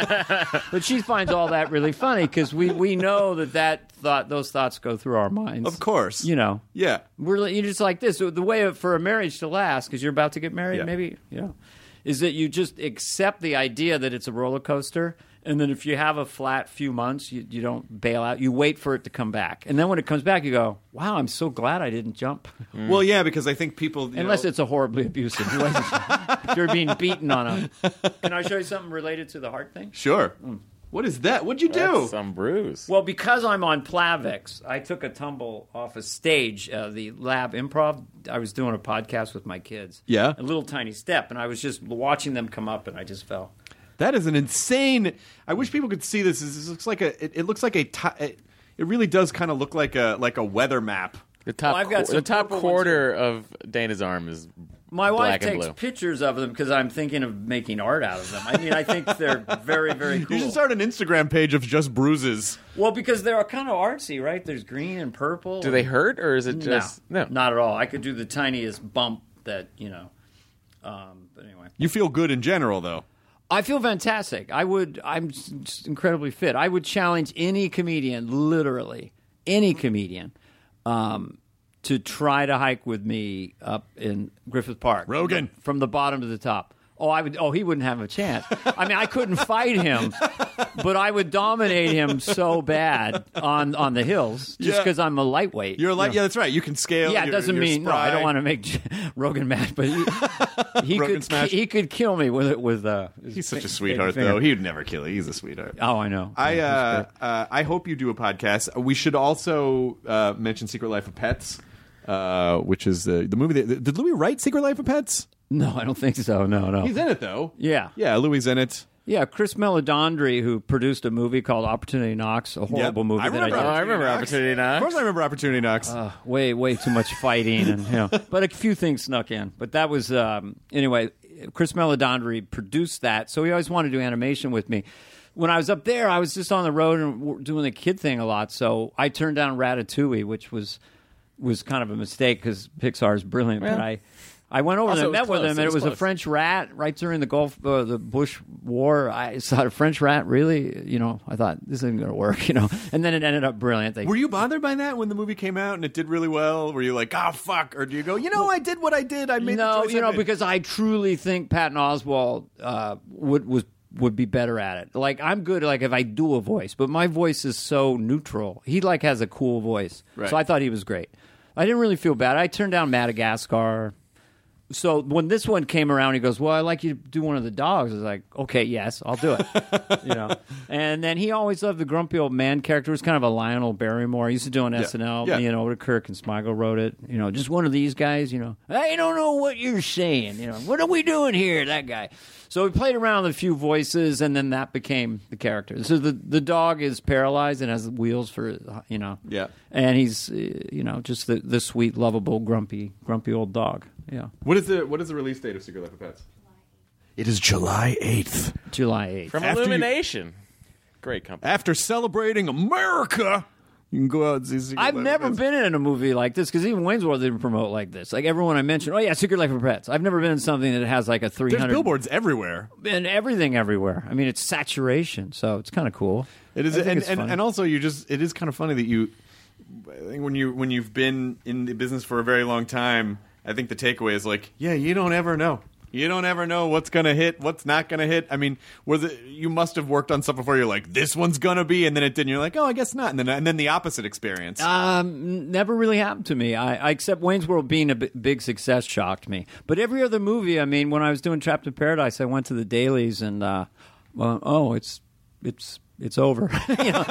But she finds all that really funny because we know those thoughts go through our minds. Of course. Yeah. You're just like this. The way for a marriage to last, because you're about to get married, maybe, is that you just accept the idea that it's a roller coaster. And then if you have a flat few months, you don't bail out. You wait for it to come back. And then when it comes back, you go, wow, I'm so glad I didn't jump. Well, yeah, because I think people... Unless it's a horribly abusive relationship. If you're being beaten on a... Can I show you something related to the heart thing? Sure. What is that? What'd you do? That's some bruise. Well, because I'm on Plavix, I took a tumble off a stage, the Lab Improv. I was doing a podcast with my kids. Yeah. A little tiny step. And I was just watching them come up, and I just fell. That is an insane. I wish people could see this. It looks like a. It looks like a. It really does kind of look like a weather map. The top quarter of Dana's arm is. My wife black and takes blue. pictures of them because I'm thinking of making art out of them. I mean, I think they're very, very cool. You should start an Instagram page of just bruises. Well, because they're kind of artsy, right? There's green and purple. Do they hurt, or is it just no? Not at all. I could do the tiniest bump that But anyway, you feel good in general, though. I feel fantastic. I'm just incredibly fit. I would challenge any comedian, literally any comedian, to try to hike with me up in Griffith Park. Rogan. From the bottom to the top. He wouldn't have a chance. I mean, I couldn't fight him, but I would dominate him so bad on the hills just because I'm a lightweight. You're yeah, that's right. You can scale. Yeah, it doesn't mean no. I don't want to make Rogan mad, but he could kill me with he's such a sweetheart, though. He'd never kill you. He's a sweetheart. Oh, I know. I hope you do a podcast. We should also mention Secret Life of Pets, which is the movie. Did Louis write Secret Life of Pets? No, I don't think so. No. He's in it, though. Yeah. Yeah, Louis in it. Yeah, Chris Meledandri, who produced a movie called Opportunity Knocks, a horrible movie. I remember Opportunity Knocks. Of course I remember Opportunity Knocks. Way too much fighting. And but a few things snuck in. But that was, anyway, Chris Meledandri produced that, so he always wanted to do animation with me. When I was up there, I was just on the road and doing the kid thing a lot, so I turned down Ratatouille, which was kind of a mistake because Pixar is brilliant, but I went over there and met with him, and it was a French rat right during the Bush War. I saw a French rat, really, I thought, this isn't going to work, and then it ended up brilliant. Were you bothered by that when the movie came out and it did really well? Were you like, oh, fuck? Or do you go, I did what I did. I made the choice. Because I truly think Patton Oswalt would be better at it. Like, I'm good, like, if I do a voice, but my voice is so neutral. He, has a cool voice. Right. So I thought he was great. I didn't really feel bad. I turned down Madagascar. So when this one came around, he goes, well, I'd like you to do one of the dogs. I was like, okay, yes, I'll do it. And then he always loved the grumpy old man character. It was kind of a Lionel Barrymore. He used to do on SNL. Kirk and Smigel wrote it. Just one of these guys, I don't know what you're saying. What are we doing here, that guy? So we played around with a few voices, and then that became the character. So the dog is paralyzed and has wheels for, Yeah. And he's, just the sweet, lovable, grumpy old dog. Yeah. What is the release date of Secret Life of Pets? It is July 8th. July 8th. From Illumination. Great company. After celebrating America, You can go out and see Secret I've Life never of Pets. been in a movie like this because even Wayne's World didn't promote like this. Like everyone I mentioned, oh yeah, Secret Life of Pets. I've never been in something that has like a 300. There's billboards everywhere. And everything everywhere. I mean, it's saturation, so it's kind of cool. It is, I think it's fun. and also it is kind of funny that you, I think when you've been in the business for a very long time, I think the takeaway is like, yeah, you don't ever know. You don't ever know what's gonna hit, what's not gonna hit. I mean, you must have worked on stuff before. You're like, this one's gonna be, and then it didn't. You're like, oh, I guess not. And then the opposite experience. Never really happened to me. I except Wayne's World being a big success shocked me. But every other movie, I mean, when I was doing Trapped in Paradise, I went to the dailies and, it's over. You know?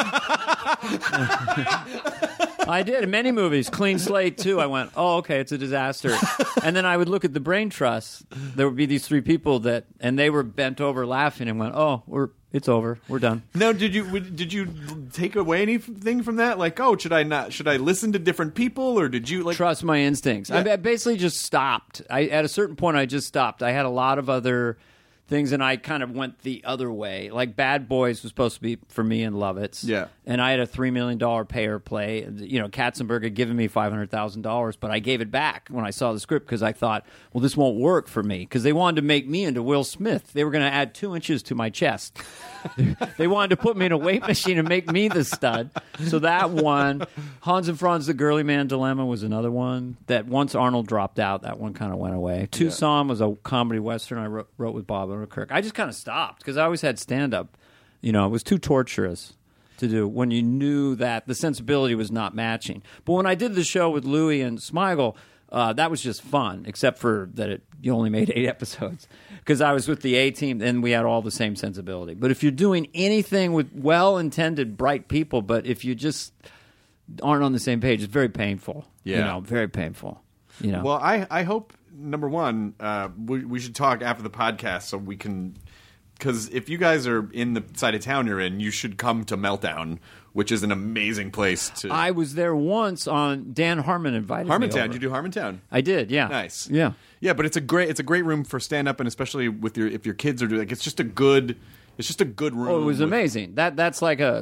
I did in many movies. Clean Slate too. I went, oh, okay, it's a disaster. And then I would look at the Brain Trust. There would be these three people and they were bent over laughing and went, oh, it's over. We're done. Now, did you take away anything from that? Like, oh, should I listen to different people, or did you like trust my instincts? Yeah. I basically just stopped. At a certain point, I just stopped. I had a lot of other things, and I kind of went the other way. Like Bad Boys was supposed to be for me and Lovitz. Yeah. And I had a $3 million pay-or play. You know, Katzenberg had given me $500,000, but I gave it back when I saw the script because I thought, well, this won't work for me, because they wanted to make me into Will Smith. They were going to add 2 inches to my chest. They wanted to put me in a weight machine and make me the stud. So that one. Hans and Franz, The Girly Man Dilemma was another one that once Arnold dropped out, that one kind of went away. Tucson was a comedy western I wrote with Bob Odenkirk. I just kind of stopped because I always had stand-up. You know, it was too torturous to do when you knew that the sensibility was not matching. But when I did the show with Louis and Smigel, that was just fun, except for that you only made 8 episodes. Because I was with the A-Team, and we had all the same sensibility. But if you're doing anything with well-intended, bright people, but if you just aren't on the same page, it's very painful. Yeah. You know, very painful. You know. Well, I hope, number one, we should talk after the podcast so we can... Because if you guys are in the side of town you're in, you should come to Meltdown, which is an amazing place to... I was there once on... Dan Harmon invited me over. Harmontown. You do Harmontown? I did, yeah. Nice. Yeah. Yeah, but it's a great room for stand-up, and especially with if your kids are doing... Like, it's just a good room. Oh, it was amazing. That's like a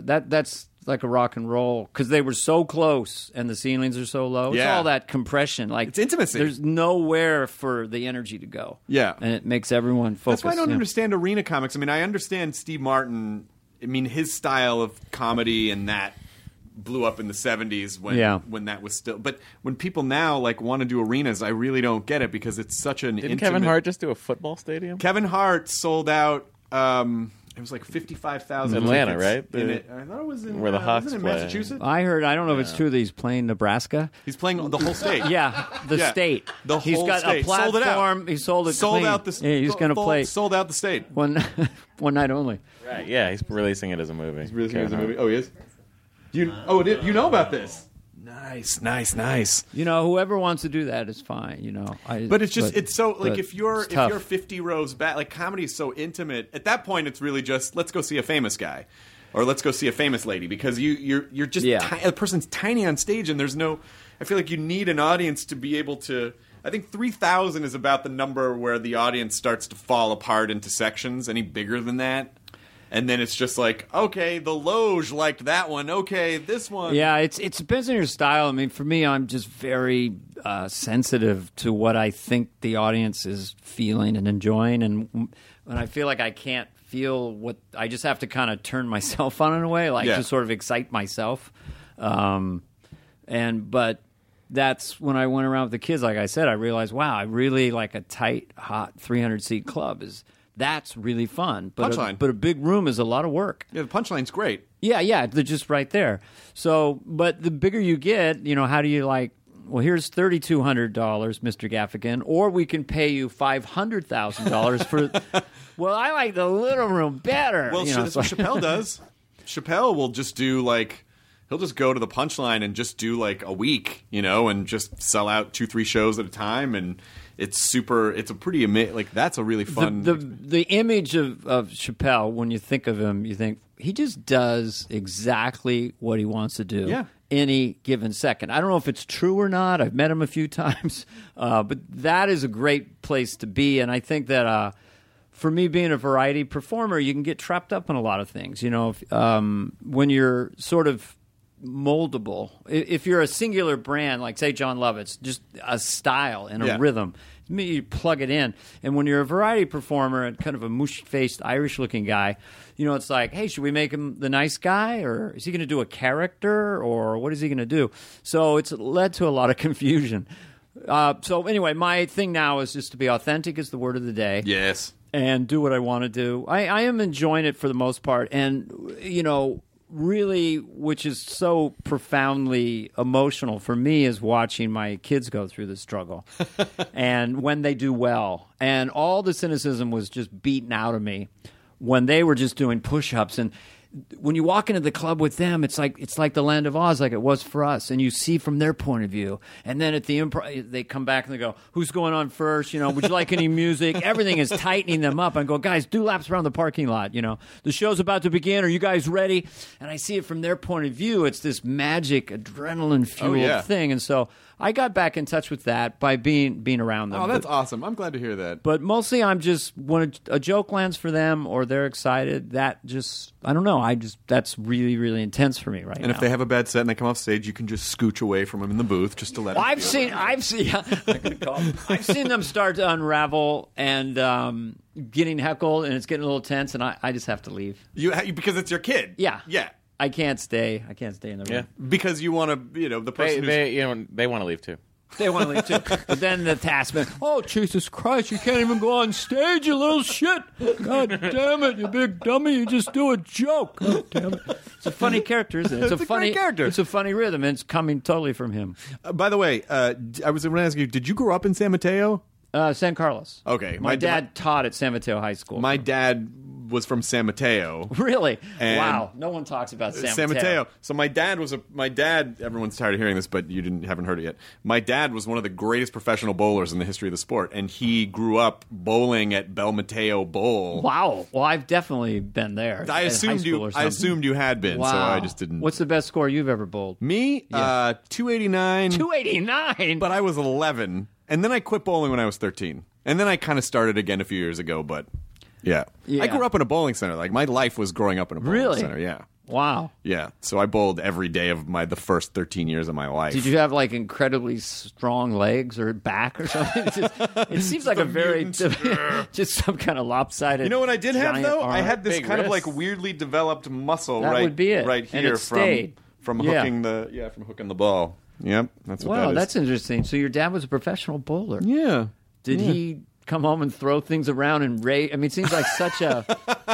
rock and roll, because they were so close and the ceilings are so low. It's all that compression. Like, it's intimacy. There's nowhere for the energy to go. Yeah. And it makes everyone focus. That's why I don't understand arena comics. I mean, I understand Steve Martin. I mean, his style of comedy and that blew up in the 70s when that was still... But when people now like want to do arenas, I really don't get it, because it's such an Didn't Kevin Hart just do a football stadium? Kevin Hart sold out... it was like 55,000 Atlanta, right? I thought it was in where the Hawks was it in play. Massachusetts. I heard. I don't know if it's true that he's playing Nebraska. He's playing the whole state. Yeah, the state. The He's whole got state. a platform. Sold it out. He sold it. Sold clean. out the. Yeah, he's going to play. Sold out the state. one night only. Right, yeah, he's releasing it as a movie. He's releasing it as a movie. Oh, he is. You know about this? Nice. You know, whoever wants to do that is fine. You know, but it's just it's so like if you're tough. 50 rows back, like comedy is so intimate. At that point, it's really just let's go see a famous guy, or let's go see a famous lady, because you're just the person's tiny on stage, and there's no. I feel like you need an audience to be able to. I think 3,000 is about the number where the audience starts to fall apart into sections. Any bigger than that? And then it's just like, okay, the Loge liked that one. Okay, this one. Yeah, it depends on your style. I mean, for me, I'm just very sensitive to what I think the audience is feeling and enjoying. And when I feel like I can't feel what... I just have to kind of turn myself on in a way, like to sort of excite myself. But that's when I went around with the kids, like I said, I realized, wow, I really like a tight, hot 300-seat club That's really fun. But a big room is a lot of work. Yeah, the punchline's great. Yeah, they're just right there. So, but the bigger you get, you know, how do you like, well, here's $3,200, Mr. Gaffigan, or we can pay you $500,000 for, well, I like the little room better. Well, that's what Chappelle does. Chappelle will just do like, he'll just go to the punchline and just do like a week, you know, and just sell out 2-3 shows at a time, and it's a pretty amazing, like that's a really fun. The image of Chappelle, when you think of him, you think he just does exactly what he wants to do any given second. I don't know if it's true or not. I've met him a few times, but that is a great place to be. And I think that for me, being a variety performer, you can get trapped up in a lot of things. You know, when you're sort of moldable. If you're a singular brand, like say John Lovitz, just a style and a rhythm. You plug it in. And when you're a variety performer and kind of a moosh-faced Irish-looking guy, it's like, hey, should we make him the nice guy? Or is he going to do a character? Or what is he going to do? So it's led to a lot of confusion. So anyway, my thing now is just to be authentic is the word of the day. Yes. And do what I want to do. I am enjoying it for the most part. And, really, which is so profoundly emotional for me, is watching my kids go through the struggle. And when they do well. And all the cynicism was just beaten out of me when they were just doing push-ups. And when you walk into the club with them, it's like the Land of Oz, like it was for us, and you see from their point of view. And then at the improv, they come back and they go, "Who's going on first? Would you like any music?" Everything is tightening them up. I go, "Guys, do laps around the parking lot. The show's about to begin. Are you guys ready?" And I see it from their point of view. It's this magic, adrenaline fueled thing, and so I got back in touch with that by being around them. Oh, that's awesome. I'm glad to hear that. But mostly I'm just, when a joke lands for them or they're excited, that just, I don't know, that's really, really intense for me right now. And if they have a bad set and they come off stage, you can just scooch away from them in the booth just to let them I've seen them start to unravel and getting heckled, and it's getting a little tense, and I just have to leave. Because it's your kid. Yeah. Yeah. I can't stay in the room. Yeah. Because you want to, the person they want to leave too. They want to leave too. But then the taskman, "Oh, Jesus Christ, you can't even go on stage, you little shit. God damn it, you big dummy, you just do a joke. God damn it." It's a funny character, isn't it? It's a funny character. It's a funny rhythm, and it's coming totally from him. By the way, I was going to ask you, did you grow up in San Mateo? San Carlos. Okay. My dad taught at San Mateo High School. My dad was from San Mateo. Really? And wow. No one talks about San Mateo. So my dad, everyone's tired of hearing this, but you haven't heard it yet. My dad was one of the greatest professional bowlers in the history of the sport, and he grew up bowling at Bel Mateo Bowl. Wow. Well, I've definitely been there. I assumed you had been, wow. So I just didn't. What's the best score you've ever bowled? Me? Yeah. 289. 289? But I was 11. And then I quit bowling when I was 13. And then I kind of started again a few years ago, but yeah. I grew up in a bowling center. Like, my life was growing up in a bowling center. Yeah. Wow. Yeah. So I bowled every day of the first 13 years of my life. Did you have, like, incredibly strong legs or back or something? It seems like a very, just some kind of lopsided. You know what I did have, though? Arm. I had this kind of, like, weirdly developed muscle right here from hooking the ball. Yep, that's what that is. Wow, that's interesting. So your dad was a professional bowler. Yeah. Did he come home and throw things around and rage? I mean, it seems like such a,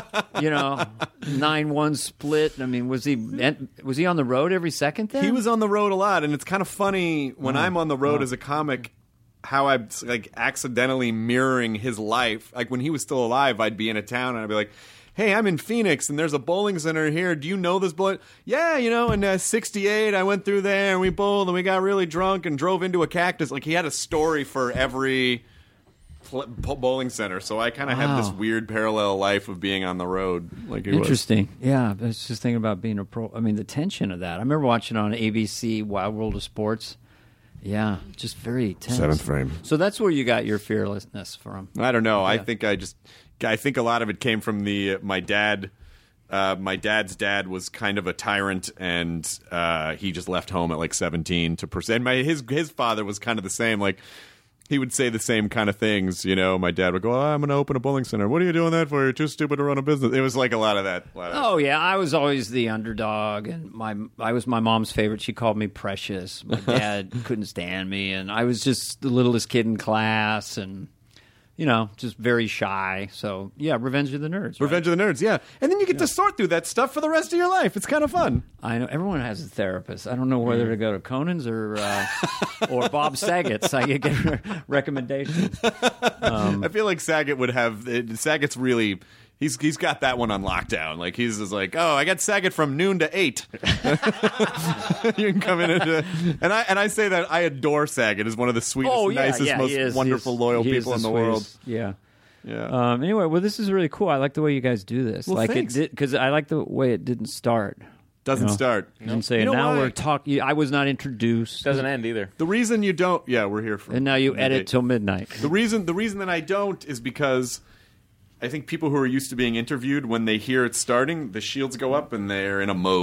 9-1 split. I mean, was he on the road every second then? He was on the road a lot, and it's kind of funny when I'm on the road as a comic how I'm like accidentally mirroring his life. Like when he was still alive, I'd be in a town and I'd be like, "Hey, I'm in Phoenix, and there's a bowling center here. Do you know this bowling?" "Yeah, in '68, I went through there, and we bowled, and we got really drunk and drove into a cactus." Like, he had a story for every bowling center, so I kind of had this weird parallel life of being on the road. Like, interesting. Yeah, I was just thinking about being a pro. I mean, the tension of that. I remember watching on ABC Wild World of Sports. Yeah, just very tense. Seventh Frame. So that's where you got your fearlessness from. I don't know. Yeah. I think a lot of it came from my dad. My dad's dad was kind of a tyrant, and he just left home at like 17 to pursue. His father was kind of the same. Like, he would say the same kind of things. My dad would go, "Oh, I'm going to open a bowling center." "What are you doing that for? You're too stupid to run a business." It was like a lot of that. Oh, yeah. I was always the underdog, and I was my mom's favorite. She called me precious. My dad couldn't stand me, and I was just the littlest kid in class, and just very shy. So, yeah, Revenge of the Nerds. Right? Revenge of the Nerds, yeah. And then you get to sort through that stuff for the rest of your life. It's kind of fun. I know. Everyone has a therapist. I don't know whether to go to Conan's or Bob Saget's. I get recommendations. I feel like Saget would have... Saget's really... He's got that one on lockdown. Like, he's just like, "Oh, I got Saget from noon to 8. You can come in and I say that I adore Saget. Is one of the sweetest, nicest, most wonderful, loyal people in the world. Yeah. Yeah. Anyway, well, this is really cool. I like the way you guys do this. Well, like thanks. Because I like the way it didn't start. Doesn't start. And say, now we're talking. I was not introduced. Doesn't end either. The reason you don't. Yeah, we're here for. And now you edit till midnight. The reason that I don't is because I think people who are used to being interviewed, when they hear it starting, the shields go up and they're in a mode.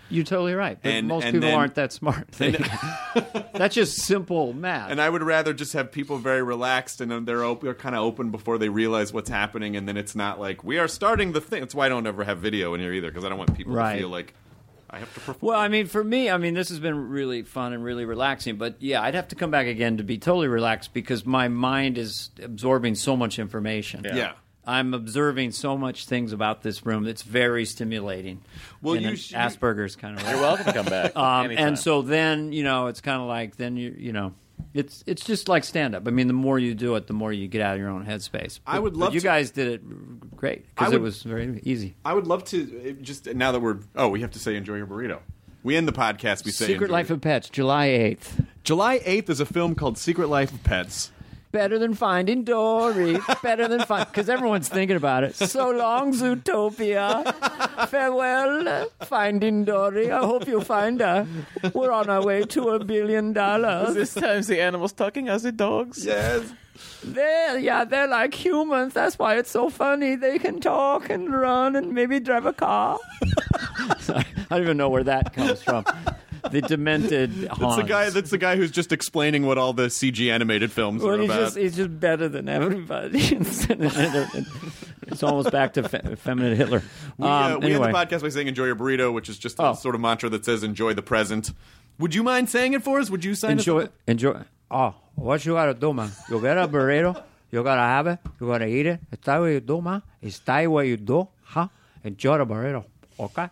You're totally right. But most people then, aren't that smart. That's just simple math. And I would rather just have people very relaxed and they're kind of open before they realize what's happening, and then it's not like, we are starting the thing. That's why I don't ever have video in here either, because I don't want people to feel like I have to perform. Well, I mean, for me, this has been really fun and really relaxing. But, yeah, I'd have to come back again to be totally relaxed because my mind is absorbing so much information. Yeah. I'm observing so much things about this room that's very stimulating. Well, Asperger's kind of way. You're welcome to come back. And so then, it's kind of like, then it's just like stand-up. I mean, the more you do it, the more you get out of your own headspace. But you guys did it great because it was very easy. I would love to, just now that we have to say enjoy your burrito. We end the podcast, we say Secret Life of Pets, July 8th. July 8th is a film called Secret Life of Pets. Better than Finding Dory. Better than because everyone's thinking about it. So long, Zootopia. Farewell, Finding Dory. I hope you find her. We're on our way to $1 billion. This time the animals talking as the dogs. Yes. They're like humans. That's why it's so funny. They can talk and run and maybe drive a car. Sorry, I don't even know where that comes from. The demented Hans. That's the guy who's just explaining what all the CG animated films are about. He's just better than everybody. It's almost back to feminine Hitler. We end the podcast by saying enjoy your burrito, which is just a sort of mantra that says enjoy the present. Would you mind saying it for us? Would you sign us? Enjoy. Oh, what you got to do, man? You get a burrito. You got to have it. You got to eat it. It's that what you do, man. It's that what you do, huh? Enjoy the burrito, okay?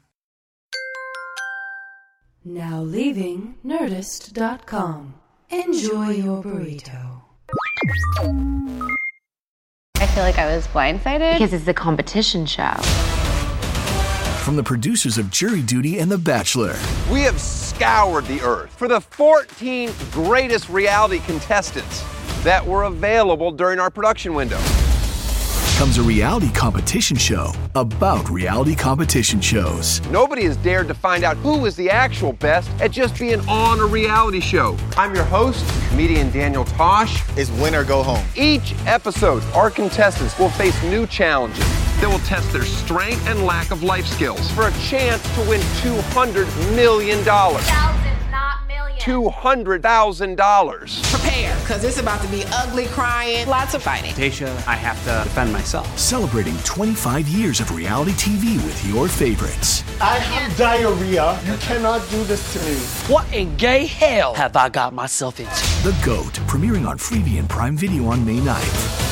Now leaving Nerdist.com. Enjoy your burrito. I feel like I was blindsided because it's a competition show. From the producers of Jury Duty and The Bachelor. We have scoured the earth for the 14 greatest reality contestants that were available during our production window. Comes a reality competition show about reality competition shows. Nobody has dared to find out who is the actual best at just being on a reality show. I'm your host, comedian Daniel Tosh. It's win or go home. Each episode, our contestants will face new challenges that will test their strength and lack of life skills for a chance to win $200 million. Thousands, not millions. $200,000. Prepare, because it's about to be ugly, crying, lots of fighting. Tasha, I have to defend myself. Celebrating 25 years of reality TV with your favorites. I have diarrhea. You cannot do this to me. What in gay hell have I got myself into? The GOAT, premiering on Freevee and Prime Video on May 9th.